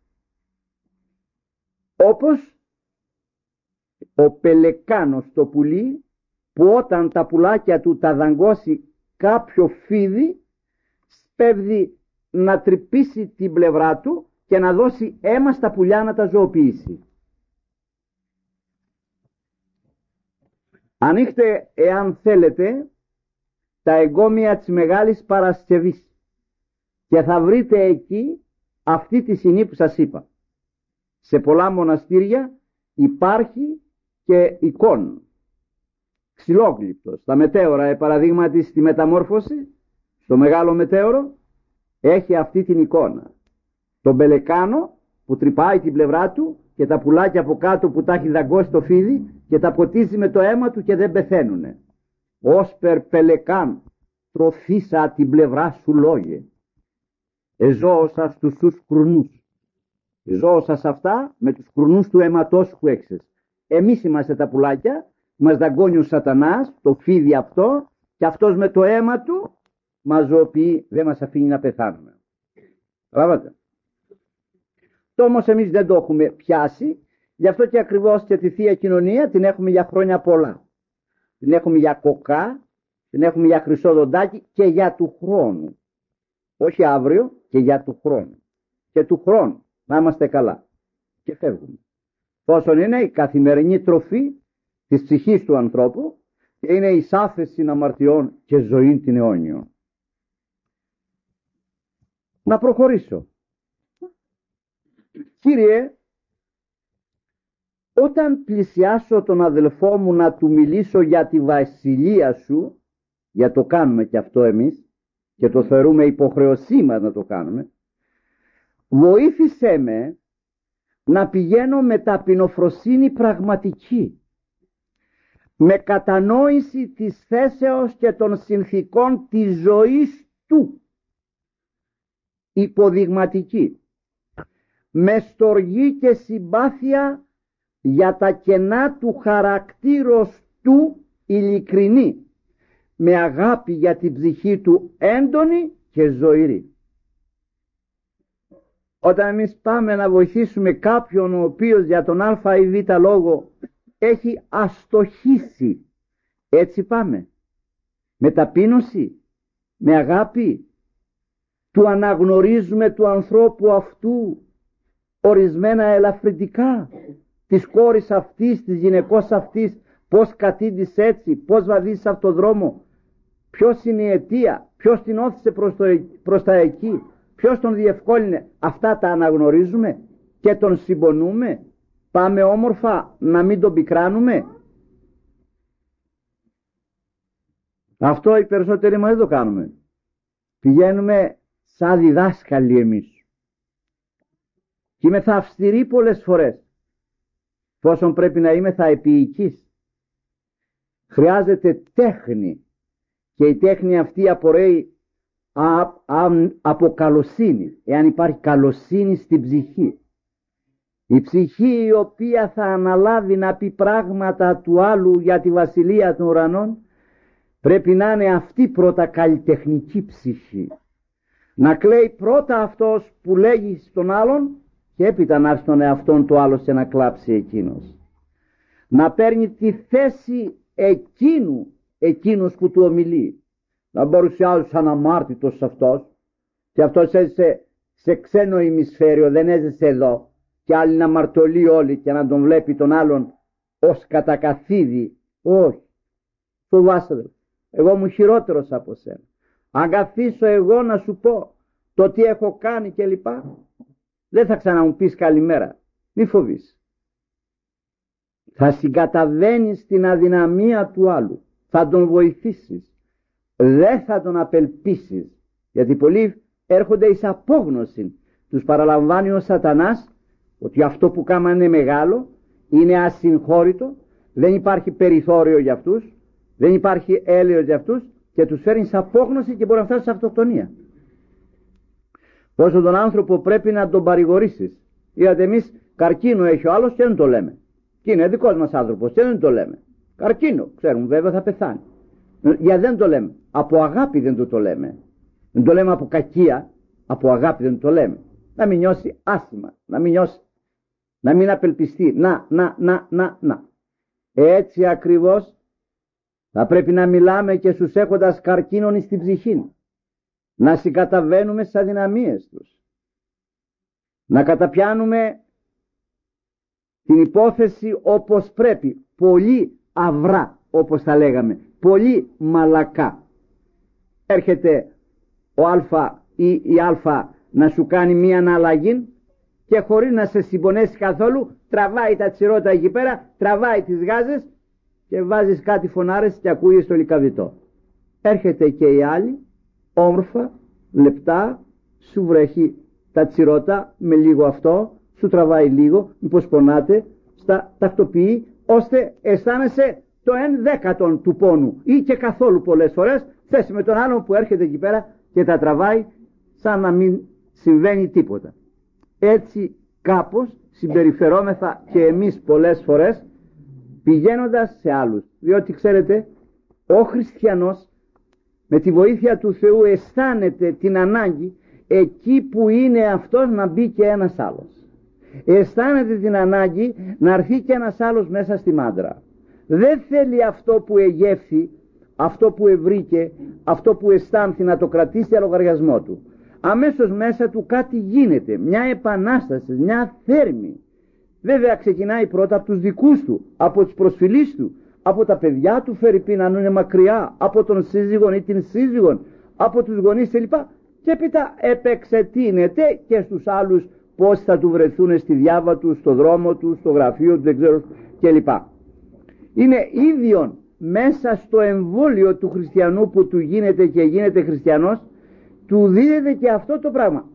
όπως ο πελεκάνος το πουλί που όταν τα πουλάκια του τα δαγκώσει κάποιο φίδι σπέβδει να τρυπήσει την πλευρά του και να δώσει αίμα στα πουλιά να τα ζωοποιήσει. Ανοίχτε, εάν θέλετε, τα εγκόμια της Μεγάλης Παρασκευής και θα βρείτε εκεί αυτή τη σκηνή που σας είπα. Σε πολλά μοναστήρια υπάρχει και εικόνα. Ξυλόγλυπτος. Στα μετέωρα, παραδείγματι στη Μεταμόρφωση, στο Μεγάλο Μετέωρο, έχει αυτή την εικόνα. Τον πελεκάνο που τρυπάει την πλευρά του και τα πουλάκια από κάτω που τα έχει δαγκώσει το φίδι και τα ποτίζει με το αίμα του και δεν πεθαίνουνε. Όσπερ πελεκάν, τροφίσα την πλευρά σου λόγε. Εζώωσα τους κρουνούς. Εζώωσα αυτά με τους κρουνούς του αίματός που έξες. Εμείς είμαστε τα πουλάκια, μας δαγκώνει ο σατανάς, το φίδι αυτό, και αυτός με το αίμα του μας ζωοποιεί, δεν μας αφήνει να πεθάνουμε. Καταλάβατε. Το όμως εμείς δεν το έχουμε πιάσει, γι' αυτό και ακριβώς και τη Θεία Κοινωνία την έχουμε για χρόνια πολλά. Την έχουμε για κοκά, την έχουμε για χρυσό δοντάκι και για του χρόνου. Όχι αύριο, και για του χρόνου. Και του χρόνου να είμαστε καλά. Και φεύγουμε. Πόσον είναι η καθημερινή τροφή της ψυχής του ανθρώπου και είναι η σάφεση αμαρτιών και ζωή την αιώνιο. Να προχωρήσω. Κύριε, όταν πλησιάσω τον αδελφό μου να του μιλήσω για τη βασιλεία σου, για το κάνουμε και αυτό εμείς και το θεωρούμε υποχρεωσή μας να το κάνουμε, βοήθησέ με να πηγαίνω με ταπεινοφροσύνη πραγματική, με κατανόηση της θέσεως και των συνθηκών της ζωής του, υποδειγματική, με στοργή και συμπάθεια για τα κενά του χαρακτήρος του ειλικρινή, με αγάπη για την ψυχή του έντονη και ζωηρή. Όταν εμείς πάμε να βοηθήσουμε κάποιον ο οποίος για τον α ή β λόγο έχει αστοχήσει, έτσι πάμε, με ταπείνωση, με αγάπη, του αναγνωρίζουμε του ανθρώπου αυτού ορισμένα ελαφρυντικά, της κόρης αυτής, της γυναικός αυτής, πώς κατήντης έτσι, πώς βαδίζει αυτόν τον δρόμο, ποιος είναι η αιτία, ποιος την όθησε προς τα εκεί, ποιος τον διευκόλυνε. Αυτά τα αναγνωρίζουμε και τον συμπονούμε. Πάμε όμορφα να μην τον πικράνουμε. Αυτό οι περισσότεροι μας δεν το κάνουμε. Πηγαίνουμε σαν διδάσκαλοι εμείς. Και είμαι θα αυστηροί πολλές φορές. Πόσον πρέπει να είμαι θα επίοικης. Χρειάζεται τέχνη. Και η τέχνη αυτή απορρέει από καλοσύνη. Εάν υπάρχει καλοσύνη στην ψυχή. Η ψυχή η οποία θα αναλάβει να πει πράγματα του άλλου για τη βασιλεία των ουρανών, πρέπει να είναι αυτή πρώτα καλλιτεχνική ψυχή. Να κλαίει πρώτα αυτός που λέγει στον άλλον και έπειτα να έρθει στον εαυτόν του άλλος και να κλάψει εκείνος. Να παίρνει τη θέση εκείνος που του ομιλεί. Να παρουσιάζει σαν αμάρτητος αυτός και αυτός έζησε σε ξένο ημισφαίριο, δεν έζησε εδώ, και άλλοι να μαρτωλεί όλοι και να τον βλέπει τον άλλον ως κατακαθίδι. Όχι. Φοβάσαι, εγώ μου χειρότερος από σένα. Αν καθίσω εγώ να σου πω το τι έχω κάνει και λοιπά, δεν θα ξαναμού πεις καλημέρα. Μη φοβείς. Θα συγκαταβαίνεις την αδυναμία του άλλου. Θα τον βοηθήσεις. Δεν θα τον απελπίσεις. Γιατί πολλοί έρχονται εις απόγνωση. Τους παραλαμβάνει ο σατανάς ότι αυτό που κάνανε είναι μεγάλο, είναι ασυγχώρητο, δεν υπάρχει περιθώριο για αυτούς, δεν υπάρχει έλεος για αυτούς, και τους φέρνει σε απόγνωση και μπορεί να φτάσει σε αυτοκτονία. Πόσο τον άνθρωπο πρέπει να τον παρηγορήσεις. Είδατε, εμείς καρκίνο έχει ο άλλος και δεν το λέμε. Και είναι δικός μας άνθρωπος και δεν το λέμε. Καρκίνο, ξέρουμε βέβαια θα πεθάνει. Γιατί δεν το λέμε? Από αγάπη δεν το λέμε. Δεν το λέμε από κακία, από αγάπη δεν το λέμε. Να μην νιώσει άσχημα, να μην νιώσει, να μην απελπιστεί. Να. Έτσι ακριβώς θα πρέπει να μιλάμε και στους έχοντας καρκίνον στην ψυχή. Να συγκαταβαίνουμε στις αδυναμίες τους. Να καταπιάνουμε την υπόθεση όπως πρέπει. Πολύ αυρά, όπως θα λέγαμε. Πολύ μαλακά. Έρχεται ο Α ή η Α να σου κάνει μία αναλλαγή και χωρίς να σε συμπονέσει καθόλου τραβάει τα τσιρότα εκεί πέρα, τραβάει τις γάζες και βάζεις κάτι φωνάρες και ακούγεις το λικαβιτό. Έρχεται και η άλλη όμορφα, λεπτά, σου βρέχει τα τσιρότα με λίγο αυτό, σου τραβάει λίγο, μήπως πονάτε, στα τακτοποιεί, ώστε αισθάνεσαι το 1/10 του πόνου ή και καθόλου πολλές φορές, θέση με τον άλλον που έρχεται εκεί πέρα και τα τραβάει σαν να μην συμβαίνει τίποτα. Έτσι κάπως συμπεριφερόμεθα και εμείς πολλές φορές πηγαίνοντας σε άλλους, διότι ξέρετε ο χριστιανός με τη βοήθεια του Θεού αισθάνεται την ανάγκη εκεί που είναι αυτός να μπει και ένας άλλος. Αισθάνεται την ανάγκη να έρθει και ένας άλλος μέσα στη μάντρα. Δεν θέλει αυτό που εγεύθη, αυτό που ευρήκε, αυτό που αισθάνθη να το κρατήσει για λογαριασμό του. Αμέσως μέσα του κάτι γίνεται, μια επανάσταση, μια θέρμη. Βέβαια ξεκινάει πρώτα από τους δικούς του, από τους προσφυλείς του, από τα παιδιά του φερειπίν αν είναι μακριά, από τον σύζυγον ή την σύζυγον, από τους γονείς κλπ. Και έπειτα επεξετείνεται και στους άλλους πώς θα του βρεθούν στη διάβα του, στο δρόμο του, στο γραφείο του, δεν ξέρω κλπ. Είναι ίδιον μέσα στο εμβόλιο του χριστιανού που του γίνεται και γίνεται χριστιανός, του δίδεται και αυτό το πράγμα.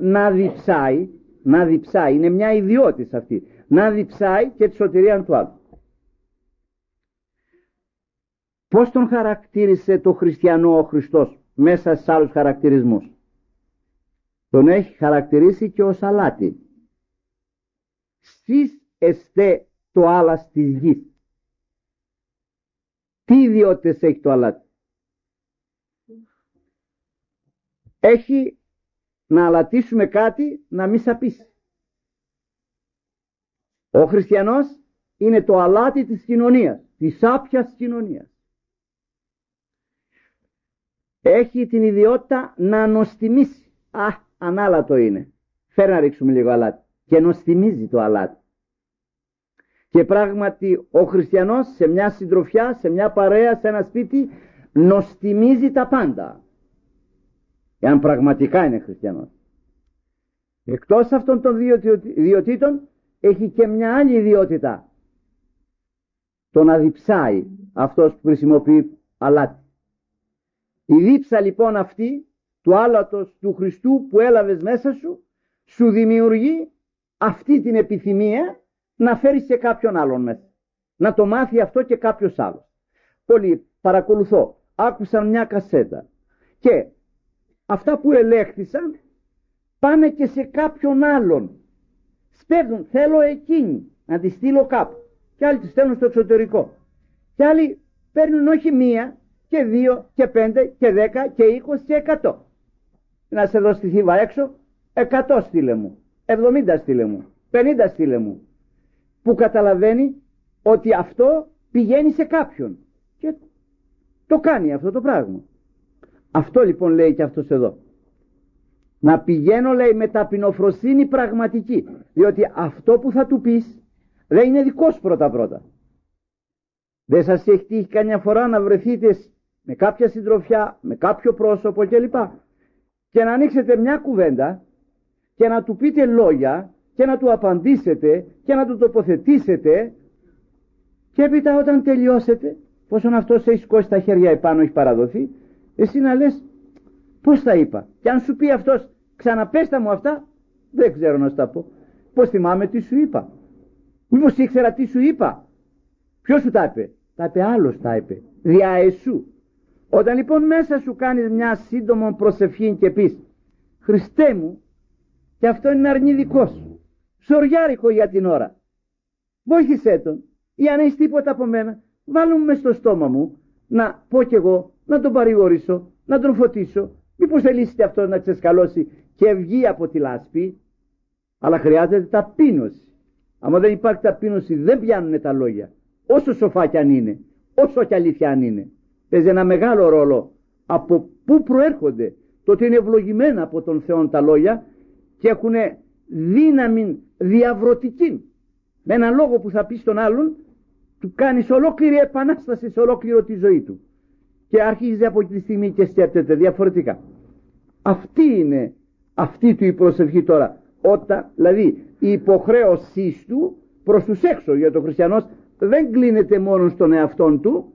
Να διψάει, είναι μια ιδιότητα αυτή. Να διψάει και τη σωτηρία του άλλου. Πώς τον χαρακτήρισε το χριστιανό ο Χριστός μέσα σε άλλους χαρακτηρισμούς? Τον έχει χαρακτηρίσει και ως αλάτι. Σεις εστέ το άλας της γης. Τι ιδιότητες έχει το αλάτι? Έχει να αλατίσουμε κάτι να μη σαπίσει. Ο χριστιανός είναι το αλάτι της κοινωνίας, της άπιας κοινωνίας. Έχει την ιδιότητα να νοστιμήσει. Ανάλατο είναι. Φέρε να ρίξουμε λίγο αλάτι. Και νοστιμίζει το αλάτι. Και πράγματι ο χριστιανός σε μια συντροφιά, σε μια παρέα, σε ένα σπίτι νοστιμίζει τα πάντα. Εάν πραγματικά είναι χριστιανός. Εκτός αυτών των δύο ιδιωτήτων έχει και μια άλλη ιδιότητα. Το να διψάει αυτός που χρησιμοποιεί αλάτι. Η δίψα λοιπόν αυτή του άλατος του Χριστού που έλαβες μέσα σου, σου δημιουργεί αυτή την επιθυμία να φέρεις και κάποιον άλλον μέσα. Να το μάθει αυτό και κάποιος άλλος. Πολλοί παρακολουθώ, άκουσαν μια κασέτα και αυτά που ελέγχθησαν πάνε και σε κάποιον άλλον. Σπέβδουν, θέλω εκείνη να τη στείλω κάπου. Και άλλοι τη στέλνουν στο εξωτερικό. Και άλλοι παίρνουν όχι μία και 2 και 5 και 10 και 20 και 100. Να σε δω στη θύβα έξω, 100 στείλε μου, 70 στείλε μου, 50 στείλε μου. Που καταλαβαίνει ότι αυτό πηγαίνει σε κάποιον και το κάνει αυτό το πράγμα. Αυτό λοιπόν λέει και αυτός εδώ. Να πηγαίνω, λέει, με ταπεινοφροσύνη πραγματική, διότι αυτό που θα του πεις δεν είναι δικό σου πρώτα. Δεν σας έχει τύχει καμιά φορά να βρεθείτε με κάποια συντροφιά, με κάποιο πρόσωπο κλπ, και να ανοίξετε μια κουβέντα και να του πείτε λόγια και να του απαντήσετε και να του τοποθετήσετε, και έπειτα όταν τελειώσετε, πόσον αυτός έχει σηκώσει τα χέρια επάνω, έχει παραδοθεί, εσύ να λες πώς τα είπα, και αν σου πει αυτός ξαναπέστα μου αυτά, δεν ξέρω να σου τα πω. Πώς θυμάμαι τι σου είπα, μήπως ήξερα τι σου είπα, ποιος σου τα είπε, τα είπε άλλος, τα είπε δια εσού. Όταν λοιπόν μέσα σου κάνεις μια σύντομη προσευχή και πεις Χριστέ μου, και αυτό είναι αρνητικό σου, σοριάρικο για την ώρα, βοήθησέ τον, ή αν έχεις τίποτα από μένα, βάλω μες στο στόμα μου να πω κι εγώ, να τον παρηγορήσω, να τον φωτίσω, μήπως θελήσει αυτό να ξεσκαλώσει και βγει από τη λάσπη. Αλλά χρειάζεται ταπείνωση. άμα δεν υπάρχει ταπείνωση δεν πιάνουν τα λόγια, όσο σοφά κι αν είναι, όσο κι αλήθεια αν είναι. Παίζει ένα μεγάλο ρόλο από πού προέρχονται, το ότι είναι ευλογημένα από τον Θεό τα λόγια και έχουν δύναμη διαβρωτική. Με έναν λόγο που θα πει στον άλλον του κάνεις ολόκληρη επανάσταση σε ολόκληρο τη ζωή του και αρχίζει από τη στιγμή και σκέπτεται διαφορετικά. Αυτή είναι αυτή του η προσευχή τώρα, όταν δηλαδή η υποχρέωσή του προς τους έξω, γιατί ο χριστιανός δεν κλείνεται μόνο στον εαυτόν του,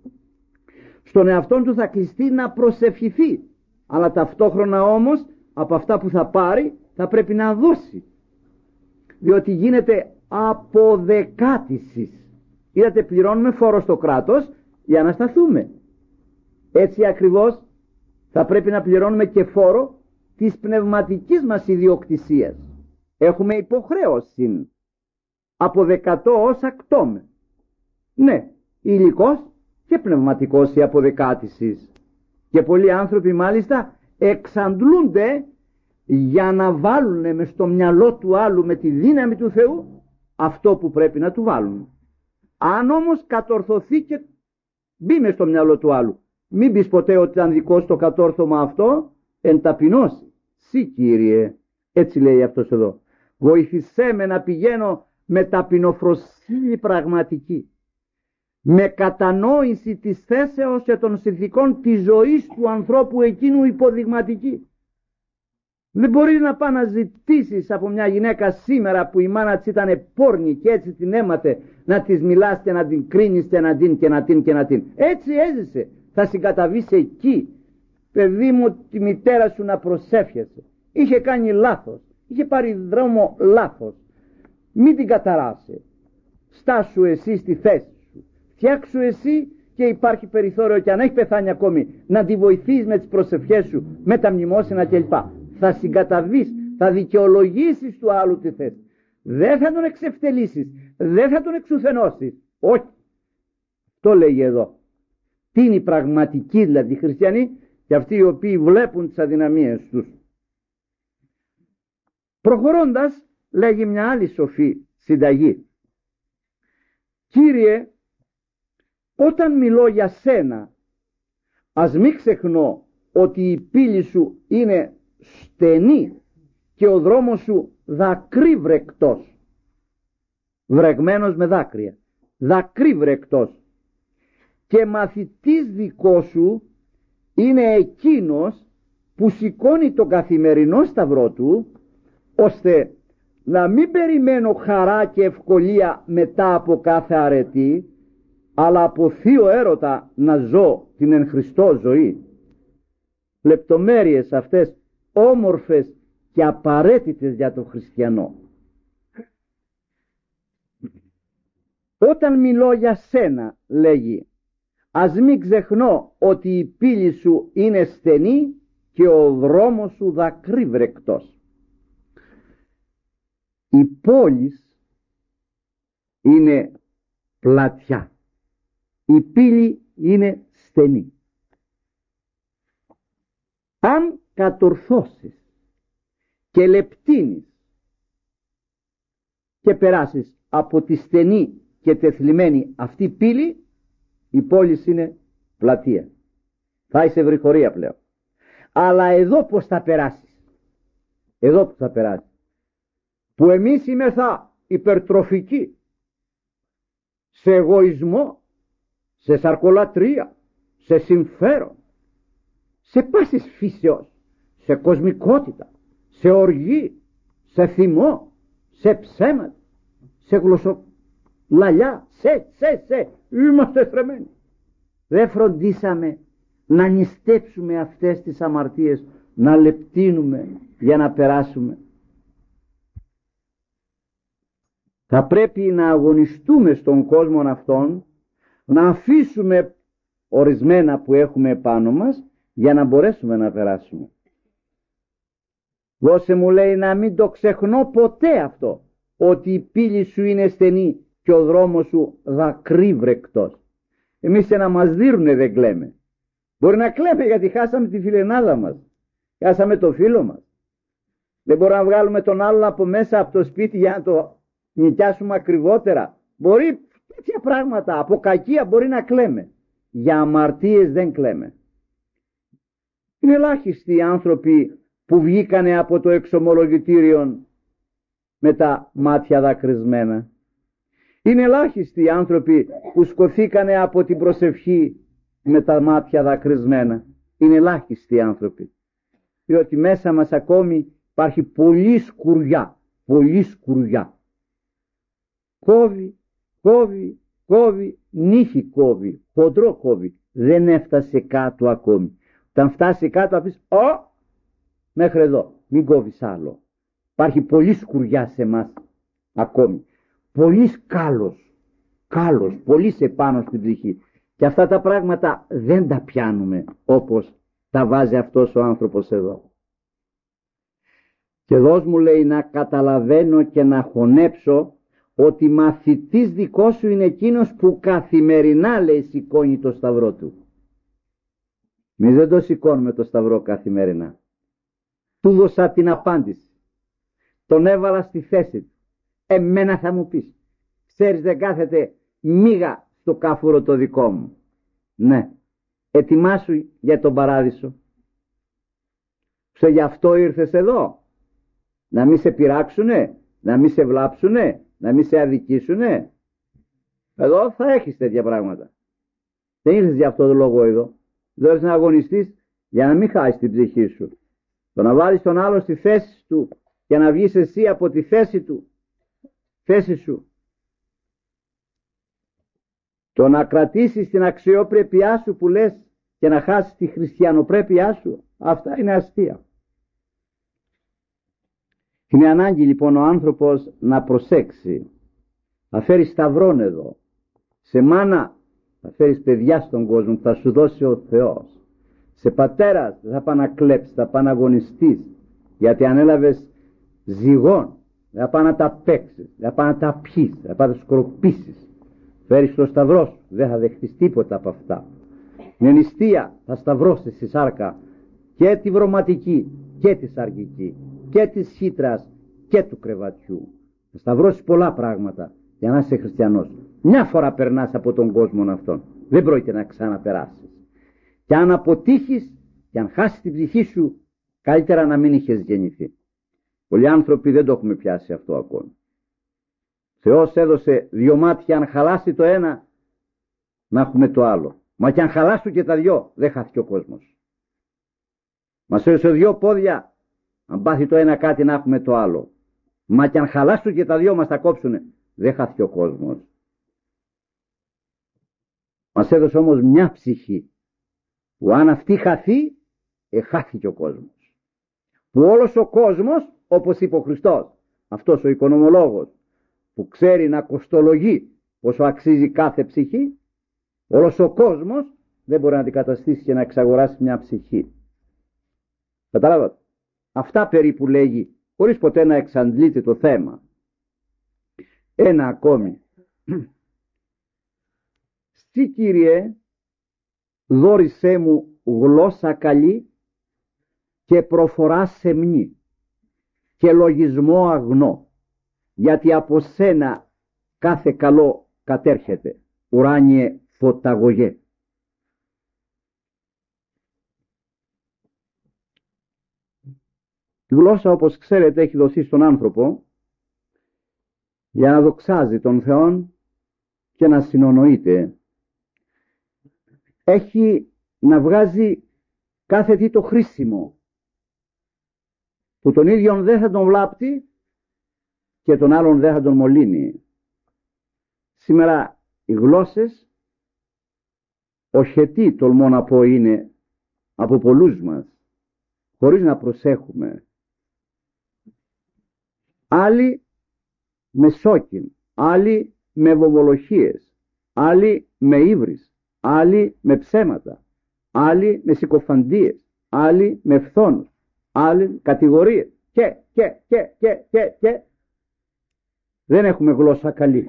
στον εαυτόν του θα κλειστεί να προσευχηθεί, αλλά ταυτόχρονα όμως από αυτά που θα πάρει θα πρέπει να δώσει, διότι γίνεται αποδεκάτησης. Είδατε, πληρώνουμε φόρο στο κράτος για να σταθούμε. Έτσι ακριβώς θα πρέπει να πληρώνουμε και φόρο της πνευματικής μας ιδιοκτησίας. Έχουμε υποχρέωση αποδεκατό ως ακτώμε. Ναι, υλικός και πνευματικός η αποδεκάτησης. Και πολλοί άνθρωποι μάλιστα εξαντλούνται για να βάλουν μες στο μυαλό του άλλου με τη δύναμη του Θεού αυτό που πρέπει να του βάλουν. Αν όμως κατορθωθεί και μπει μες στο μυαλό του άλλου, μην πεις ποτέ ότι ήταν δικό στο κατόρθωμα αυτό, εν ταπεινώσει. Συ Κύριε, έτσι λέει αυτός εδώ, βοήθησέ με να πηγαίνω με ταπεινοφροσύνη πραγματική, με κατανόηση της θέσεως και των συνθηκών της ζωής του ανθρώπου εκείνου υποδειγματική. Δεν μπορεί να πάει να ζητήσεις από μια γυναίκα σήμερα που η μάνα της ήταν πόρνη και έτσι την έμαθε να της μιλάς και να την κρίνεις και να την και να την και να την. Έτσι έζησε. Θα συγκαταβείς εκεί. Παιδί μου, τη μητέρα σου να προσεύχεσαι. Είχε κάνει λάθος. Είχε πάρει δρόμο λάθος. Μην την καταράσε. Στάσου εσύ στη θέση σου. Φτιάξου εσύ και υπάρχει περιθώριο και αν έχει πεθάνει ακόμη να τη βοηθείς με τις προσευχές σου, με τα μνημόσυνα κλπ. Θα συγκαταβείς, θα δικαιολογήσεις του άλλου τη θέση. Δεν θα τον εξευτελίσεις, δεν θα τον εξουθενώσεις. Όχι. Το λέγει εδώ. Τι είναι οι πραγματικοί δηλαδή χριστιανοί και αυτοί οι οποίοι βλέπουν τις αδυναμίες τους. Προχωρώντας λέγει μια άλλη σοφή συνταγή. Κύριε, όταν μιλώ για σένα, ας μην ξεχνώ ότι η πύλη σου είναι στενή και ο δρόμος σου δακρύβρεκτος, βρεγμένος με δάκρυα, δακρύβρεκτος, και μαθητής δικός σου είναι εκείνος που σηκώνει τον καθημερινό σταυρό του, ώστε να μην περιμένω χαρά και ευκολία μετά από κάθε αρετή, αλλά από θείο έρωτα να ζω την εν Χριστώ ζωή. Λεπτομέρειες αυτές όμορφες και απαραίτητες για τον χριστιανό. Όταν μιλώ για σένα, λέγει, ας μην ξεχνώ ότι η πύλη σου είναι στενή και ο δρόμος σου δακρύβρεκτος. Η πόλη είναι πλατιά, η πύλη είναι στενή. Αν κατορθώσεις και λεπτύνεις και περάσεις από τη στενή και τεθλιμμένη αυτή πύλη, η πόλη είναι πλατεία. Θα είσαι βρυχωρία πλέον. Αλλά εδώ πως θα περάσεις. εδώ που θα περάσει, που εμείς είμεθα υπερτροφικοί σε εγωισμό, σε σαρκολατρία, σε συμφέρον, σε πάσης φύσεως, σε κοσμικότητα, σε οργή, σε θυμό, σε ψέματα, σε γλωσσολαλιά, είμαστε στρεμμένοι. Δεν φροντίσαμε να νηστέψουμε αυτές τις αμαρτίες, να λεπτύνουμε για να περάσουμε. Θα πρέπει να αγωνιστούμε στον κόσμο αυτόν, να αφήσουμε ορισμένα που έχουμε επάνω μας για να μπορέσουμε να περάσουμε. Δώσε μου, λέει, να μην το ξεχνώ ποτέ αυτό, ότι η πύλη σου είναι στενή και ο δρόμος σου δακρύβρεκτος. Εμείς να μας δίνουνε δεν κλαίμε. Μπορεί να κλαίμε γιατί χάσαμε τη φιλενάδα μας, χάσαμε το φίλο μας. Δεν μπορούμε να βγάλουμε τον άλλον από μέσα από το σπίτι για να το νοικιάσουμε ακριβότερα. Μπορεί τέτοια πράγματα, από κακία μπορεί να κλαίμε. Για αμαρτίες δεν κλαίμε. Είναι ελάχιστοι οι άνθρωποι που βγήκανε από το εξομολογητήριο με τα μάτια δακρυσμένα. Είναι ελάχιστοι οι άνθρωποι που σκοθήκανε από την προσευχή με τα μάτια δακρυσμένα. Είναι ελάχιστοι οι άνθρωποι. Διότι μέσα μας ακόμη υπάρχει πολλή σκουριά. Πολλή σκουριά. Κόβει, νύχι κόβει, χοντρό κόβει. Δεν έφτασε κάτω ακόμη. Όταν φτάσει κάτω θα πεις, μέχρι εδώ, μην κόβεις άλλο. Υπάρχει πολλή σκουριά σε μας ακόμη. Πολύς κάλος, πολύς επάνω στην ψυχή. Και αυτά τα πράγματα δεν τα πιάνουμε όπως τα βάζει αυτός ο άνθρωπος εδώ. Και δώσ' μου, λέει, να καταλαβαίνω και να χωνέψω ότι μαθητής δικός σου είναι εκείνος που καθημερινά, λέει, σηκώνει το σταυρό του. Εμείς δεν το σηκώνουμε το σταυρό καθημερινά. Του δώσα την απάντηση. Τον έβαλα στη θέση του. Εμένα θα μου πεις, ξέρεις, δεν κάθεται μίγα στο κάφουρο το δικό μου. Ναι, ετοιμάσου για τον παράδεισο. Γι' αυτό ήρθες εδώ. Να μην σε πειράξουνε, να μην σε βλάψουνε, να μην σε αδικήσουνε. Εδώ θα έχεις τέτοια πράγματα. Δεν ήρθες για αυτό το λόγο εδώ. Δεν ήρθες να αγωνιστείς για να μην χάσεις την ψυχή σου. Το να βάλεις τον άλλο στη θέση του και να βγεις εσύ από τη θέση σου. Το να κρατήσεις την αξιοπρέπειά σου που λες και να χάσεις τη χριστιανοπρέπειά σου, αυτά είναι αστεία. Είναι ανάγκη λοιπόν ο άνθρωπος να προσέξει. Θα φέρεις σταυρόν εδώ. Σε μάνα θα φέρεις παιδιά στον κόσμο που θα σου δώσει ο Θεός. Σε πατέρα θα πάνε να κλέψεις, θα πάνε να αγωνιστείς. Γιατί ανέλαβες ζυγόν, θα πάνε να τα παίξεις, θα πάνε να τα πιείς, θα πάνε να σκορπίσεις. Φέρεις το σταυρό σου, δεν θα δεχτείς τίποτα από αυτά. Με νηστεία θα σταυρώσεις στη σάρκα και τη βρωματική και τη σαρκική και της χύτρας και του κρεβατιού. Θα σταυρώσεις πολλά πράγματα για να είσαι χριστιανός. Μια φορά περνάς από τον κόσμο αυτόν, δεν πρόκειται να ξαναπεράσεις. Και αν αποτύχεις και αν χάσεις την ψυχή σου, καλύτερα να μην είχες γεννηθεί. Πολλοί άνθρωποι δεν το έχουμε πιάσει αυτό ακόμη. Θεός έδωσε δύο μάτια, αν χαλάσει το ένα, να έχουμε το άλλο. Μα και αν χαλάσουν και τα δυο, δεν χάθηκε ο κόσμος. Μας έδωσε δύο πόδια, αν πάθει το ένα κάτι να έχουμε το άλλο. Μα και αν χαλάσουν και τα δυο μας τα κόψουνε, δεν χάθηκε ο κόσμος. Μας έδωσε όμως μια ψυχή, που αν αυτή χαθεί, χάθηκε ο κόσμος. Που όλος ο κόσμος, όπως είπε ο Χριστός, αυτός ο οικονομολόγος, που ξέρει να κοστολογεί πόσο αξίζει κάθε ψυχή, όλος ο κόσμος δεν μπορεί να αντικαταστήσει και να εξαγοράσει μια ψυχή. Καταλάβατε. Αυτά περίπου λέγει, χωρίς ποτέ να εξαντλείται το θέμα. Ένα ακόμη. Συ, Κύριε, δώρισέ μου γλώσσα καλή και προφορά σεμνή και λογισμό αγνό, γιατί από σένα κάθε καλό κατέρχεται, ουράνιε φωταγωγέ. Η γλώσσα, όπως ξέρετε, έχει δοθεί στον άνθρωπο για να δοξάζει τον Θεόν και να συνονοείται. Έχει να βγάζει κάθε τι το χρήσιμο, που τον ίδιον δεν θα τον βλάπτει και τον άλλον δεν θα τον μολύνει. Σήμερα οι γλώσσες, οχετοί τολμώ να πω, είναι από πολλούς μας, χωρίς να προσέχουμε. Άλλοι με σόκιν, άλλοι με βομβολοχίες, άλλοι με ύβρις, άλλοι με ψέματα, άλλοι με συκοφαντίες, άλλοι με φθόνους, άλλοι κατηγορίες και. Δεν έχουμε γλώσσα καλή.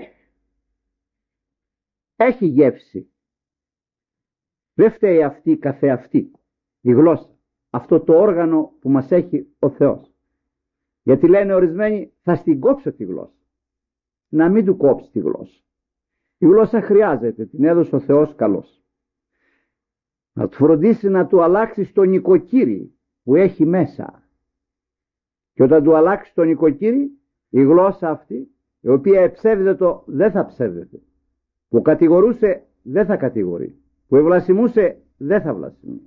Έχει γεύση. Δεν φταίει αυτή καθεαυτή η γλώσσα, αυτό το όργανο που μας έχει ο Θεός. Γιατί λένε ορισμένοι, θα στην κόψω τη γλώσσα. Να μην του κόψει τη γλώσσα. Η γλώσσα χρειάζεται, την έδωσε ο Θεός καλώς. Να του φροντίσει να του αλλάξει το νοικοκύρι που έχει μέσα. Και όταν του αλλάξει το νοικοκύρι, η γλώσσα αυτή, η οποία εψεύδεται, δεν θα ψεύδεται. Που κατηγορούσε, δεν θα κατηγορεί. Που ευλασιμούσε, δεν θα βλασιμεί.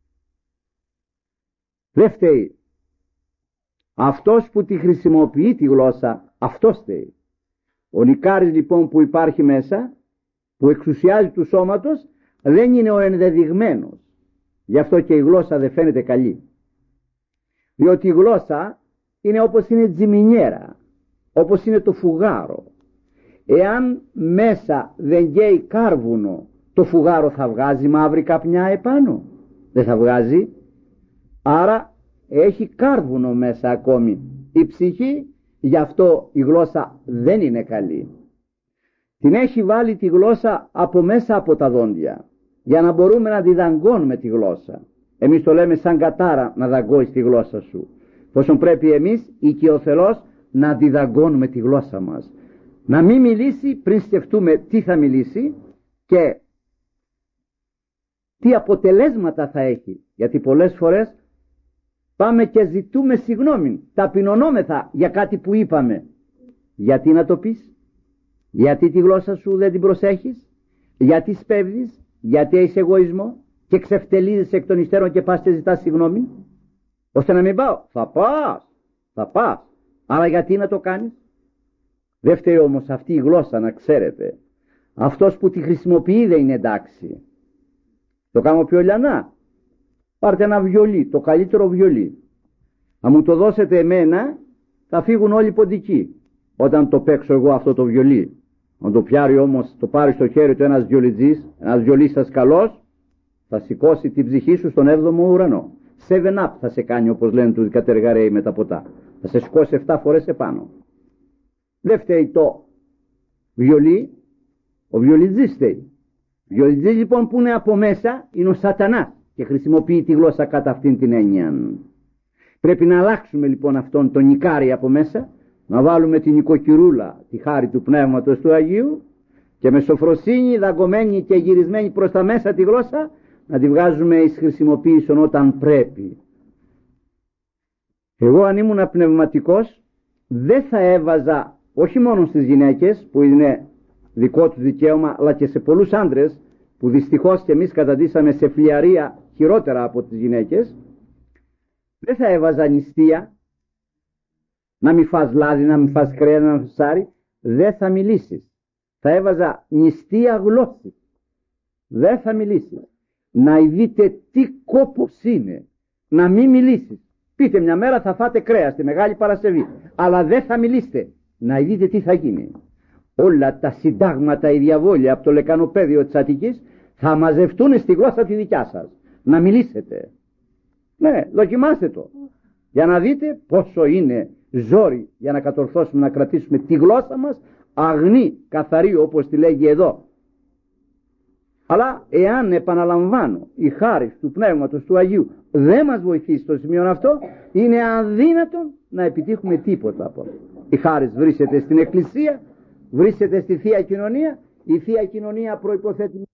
Δεν φταίει. Αυτός που τη χρησιμοποιεί τη γλώσσα, αυτός φταίει. Ο νικάρης λοιπόν που υπάρχει μέσα, που εξουσιάζει του σώματος, δεν είναι ο ενδεδειγμένος. Γι' αυτό και η γλώσσα δεν φαίνεται καλή. Διότι η γλώσσα είναι όπως είναι τζιμινιέρα, όπως είναι το φουγάρο. Εάν μέσα δεν καίει κάρβουνο, το φουγάρο θα βγάζει μαύρη καπνιά επάνω? Δεν θα βγάζει. Άρα έχει κάρβουνο μέσα ακόμη η ψυχή, γι' αυτό η γλώσσα δεν είναι καλή. Την έχει βάλει τη γλώσσα από μέσα από τα δόντια, για να μπορούμε να τη δαγκώνουμε τη γλώσσα. Εμείς το λέμε σαν κατάρα να δαγκώσει τη γλώσσα σου. Πόσον πρέπει εμείς οικειοθελώς να τη δαγκώνουμε τη γλώσσα μας. Να μην μιλήσει πριν σκεφτούμε τι θα μιλήσει και τι αποτελέσματα θα έχει. Γιατί πολλές φορές πάμε και ζητούμε συγγνώμη, ταπεινωνόμεθα για κάτι που είπαμε. Γιατί να το πεις? Γιατί τη γλώσσα σου δεν την προσέχεις? Γιατί σπέβδεις? Γιατί έχεις εγωισμό και ξεφτελίζεις εκ των υστέρων και πας και ζητάς συγγνώμη? Ώστε να μην πάω. Θα πας. Αλλά γιατί να το κάνεις? Δεν φταίει όμως αυτή η γλώσσα, να ξέρετε. Αυτός που τη χρησιμοποιεί δεν είναι εντάξει. Το κάνω πιο λιανά. Πάρτε ένα βιολί, το καλύτερο βιολί. Αν μου το δώσετε εμένα, θα φύγουν όλοι ποντικοί όταν το παίξω εγώ αυτό το βιολί. Αν το πιάρει όμως, το πάρει στο χέρι του ένας βιολιτζής, ένας βιολίστας καλός, θα σηκώσει την ψυχή σου στον 7ο ουρανό. 7 up θα σε κάνει, όπως λένε του κατεργαρέοι με τα ποτά. Θα σε σηκώσει 7 φορές επάνω. Δεν φταίει το βιολί, ο βιολιτζής φταίει. Ο βιολιτζής λοιπόν που είναι από μέσα είναι ο σατανάς και χρησιμοποιεί τη γλώσσα κατά αυτήν την έννοια. Πρέπει να αλλάξουμε λοιπόν αυτόν τον νικάρι από μέσα, να βάλουμε την νοικοκυρούλα, τη χάρη του Πνεύματος του Αγίου, και με σοφροσύνη δαγκωμένη και γυρισμένη προς τα μέσα τη γλώσσα να τη βγάζουμε εις χρησιμοποίησον όταν πρέπει. Εγώ αν ήμουν πνευματικός δεν θα έβαζα όχι μόνο στις γυναίκες που είναι δικό τους δικαίωμα, αλλά και σε πολλούς άντρες που δυστυχώς και εμείς καταντήσαμε σε φλιαρία χειρότερα από τις γυναίκες, δεν θα έβαζα νηστεία, να μην φας λάδι, να μην φας κρέα, να μην φας ψάρι. Δεν θα μιλήσεις. Θα έβαζα νηστεία γλώσσης. Δεν θα μιλήσεις. Να δείτε τι κόπος είναι να μην μιλήσεις. Πείτε μια μέρα θα φάτε κρέα στη Μεγάλη Παρασκευή, αλλά δεν θα μιλήσετε. Να δείτε τι θα γίνει. Όλα τα συντάγματα, οι διαβόλια από το λεκανοπέδιο της Αττικής θα μαζευτούν στη γλώσσα τη δικιά σας. Να μιλήσετε. Ναι, δοκιμάστε το. Για να δείτε πόσο είναι ζόρι για να κατορθώσουμε να κρατήσουμε τη γλώσσα μας αγνή, καθαρή όπως τη λέγει εδώ. Αλλά εάν, επαναλαμβάνω, η χάρις του Πνεύματος του Αγίου δεν μας βοηθήσει στο σημείο αυτό, είναι αδύνατον να επιτύχουμε τίποτα από αυτό. Η χάρις βρίσκεται στην Εκκλησία, βρίσκεται στη Θεία Κοινωνία. Η Θεία Κοινωνία προϋποθέτει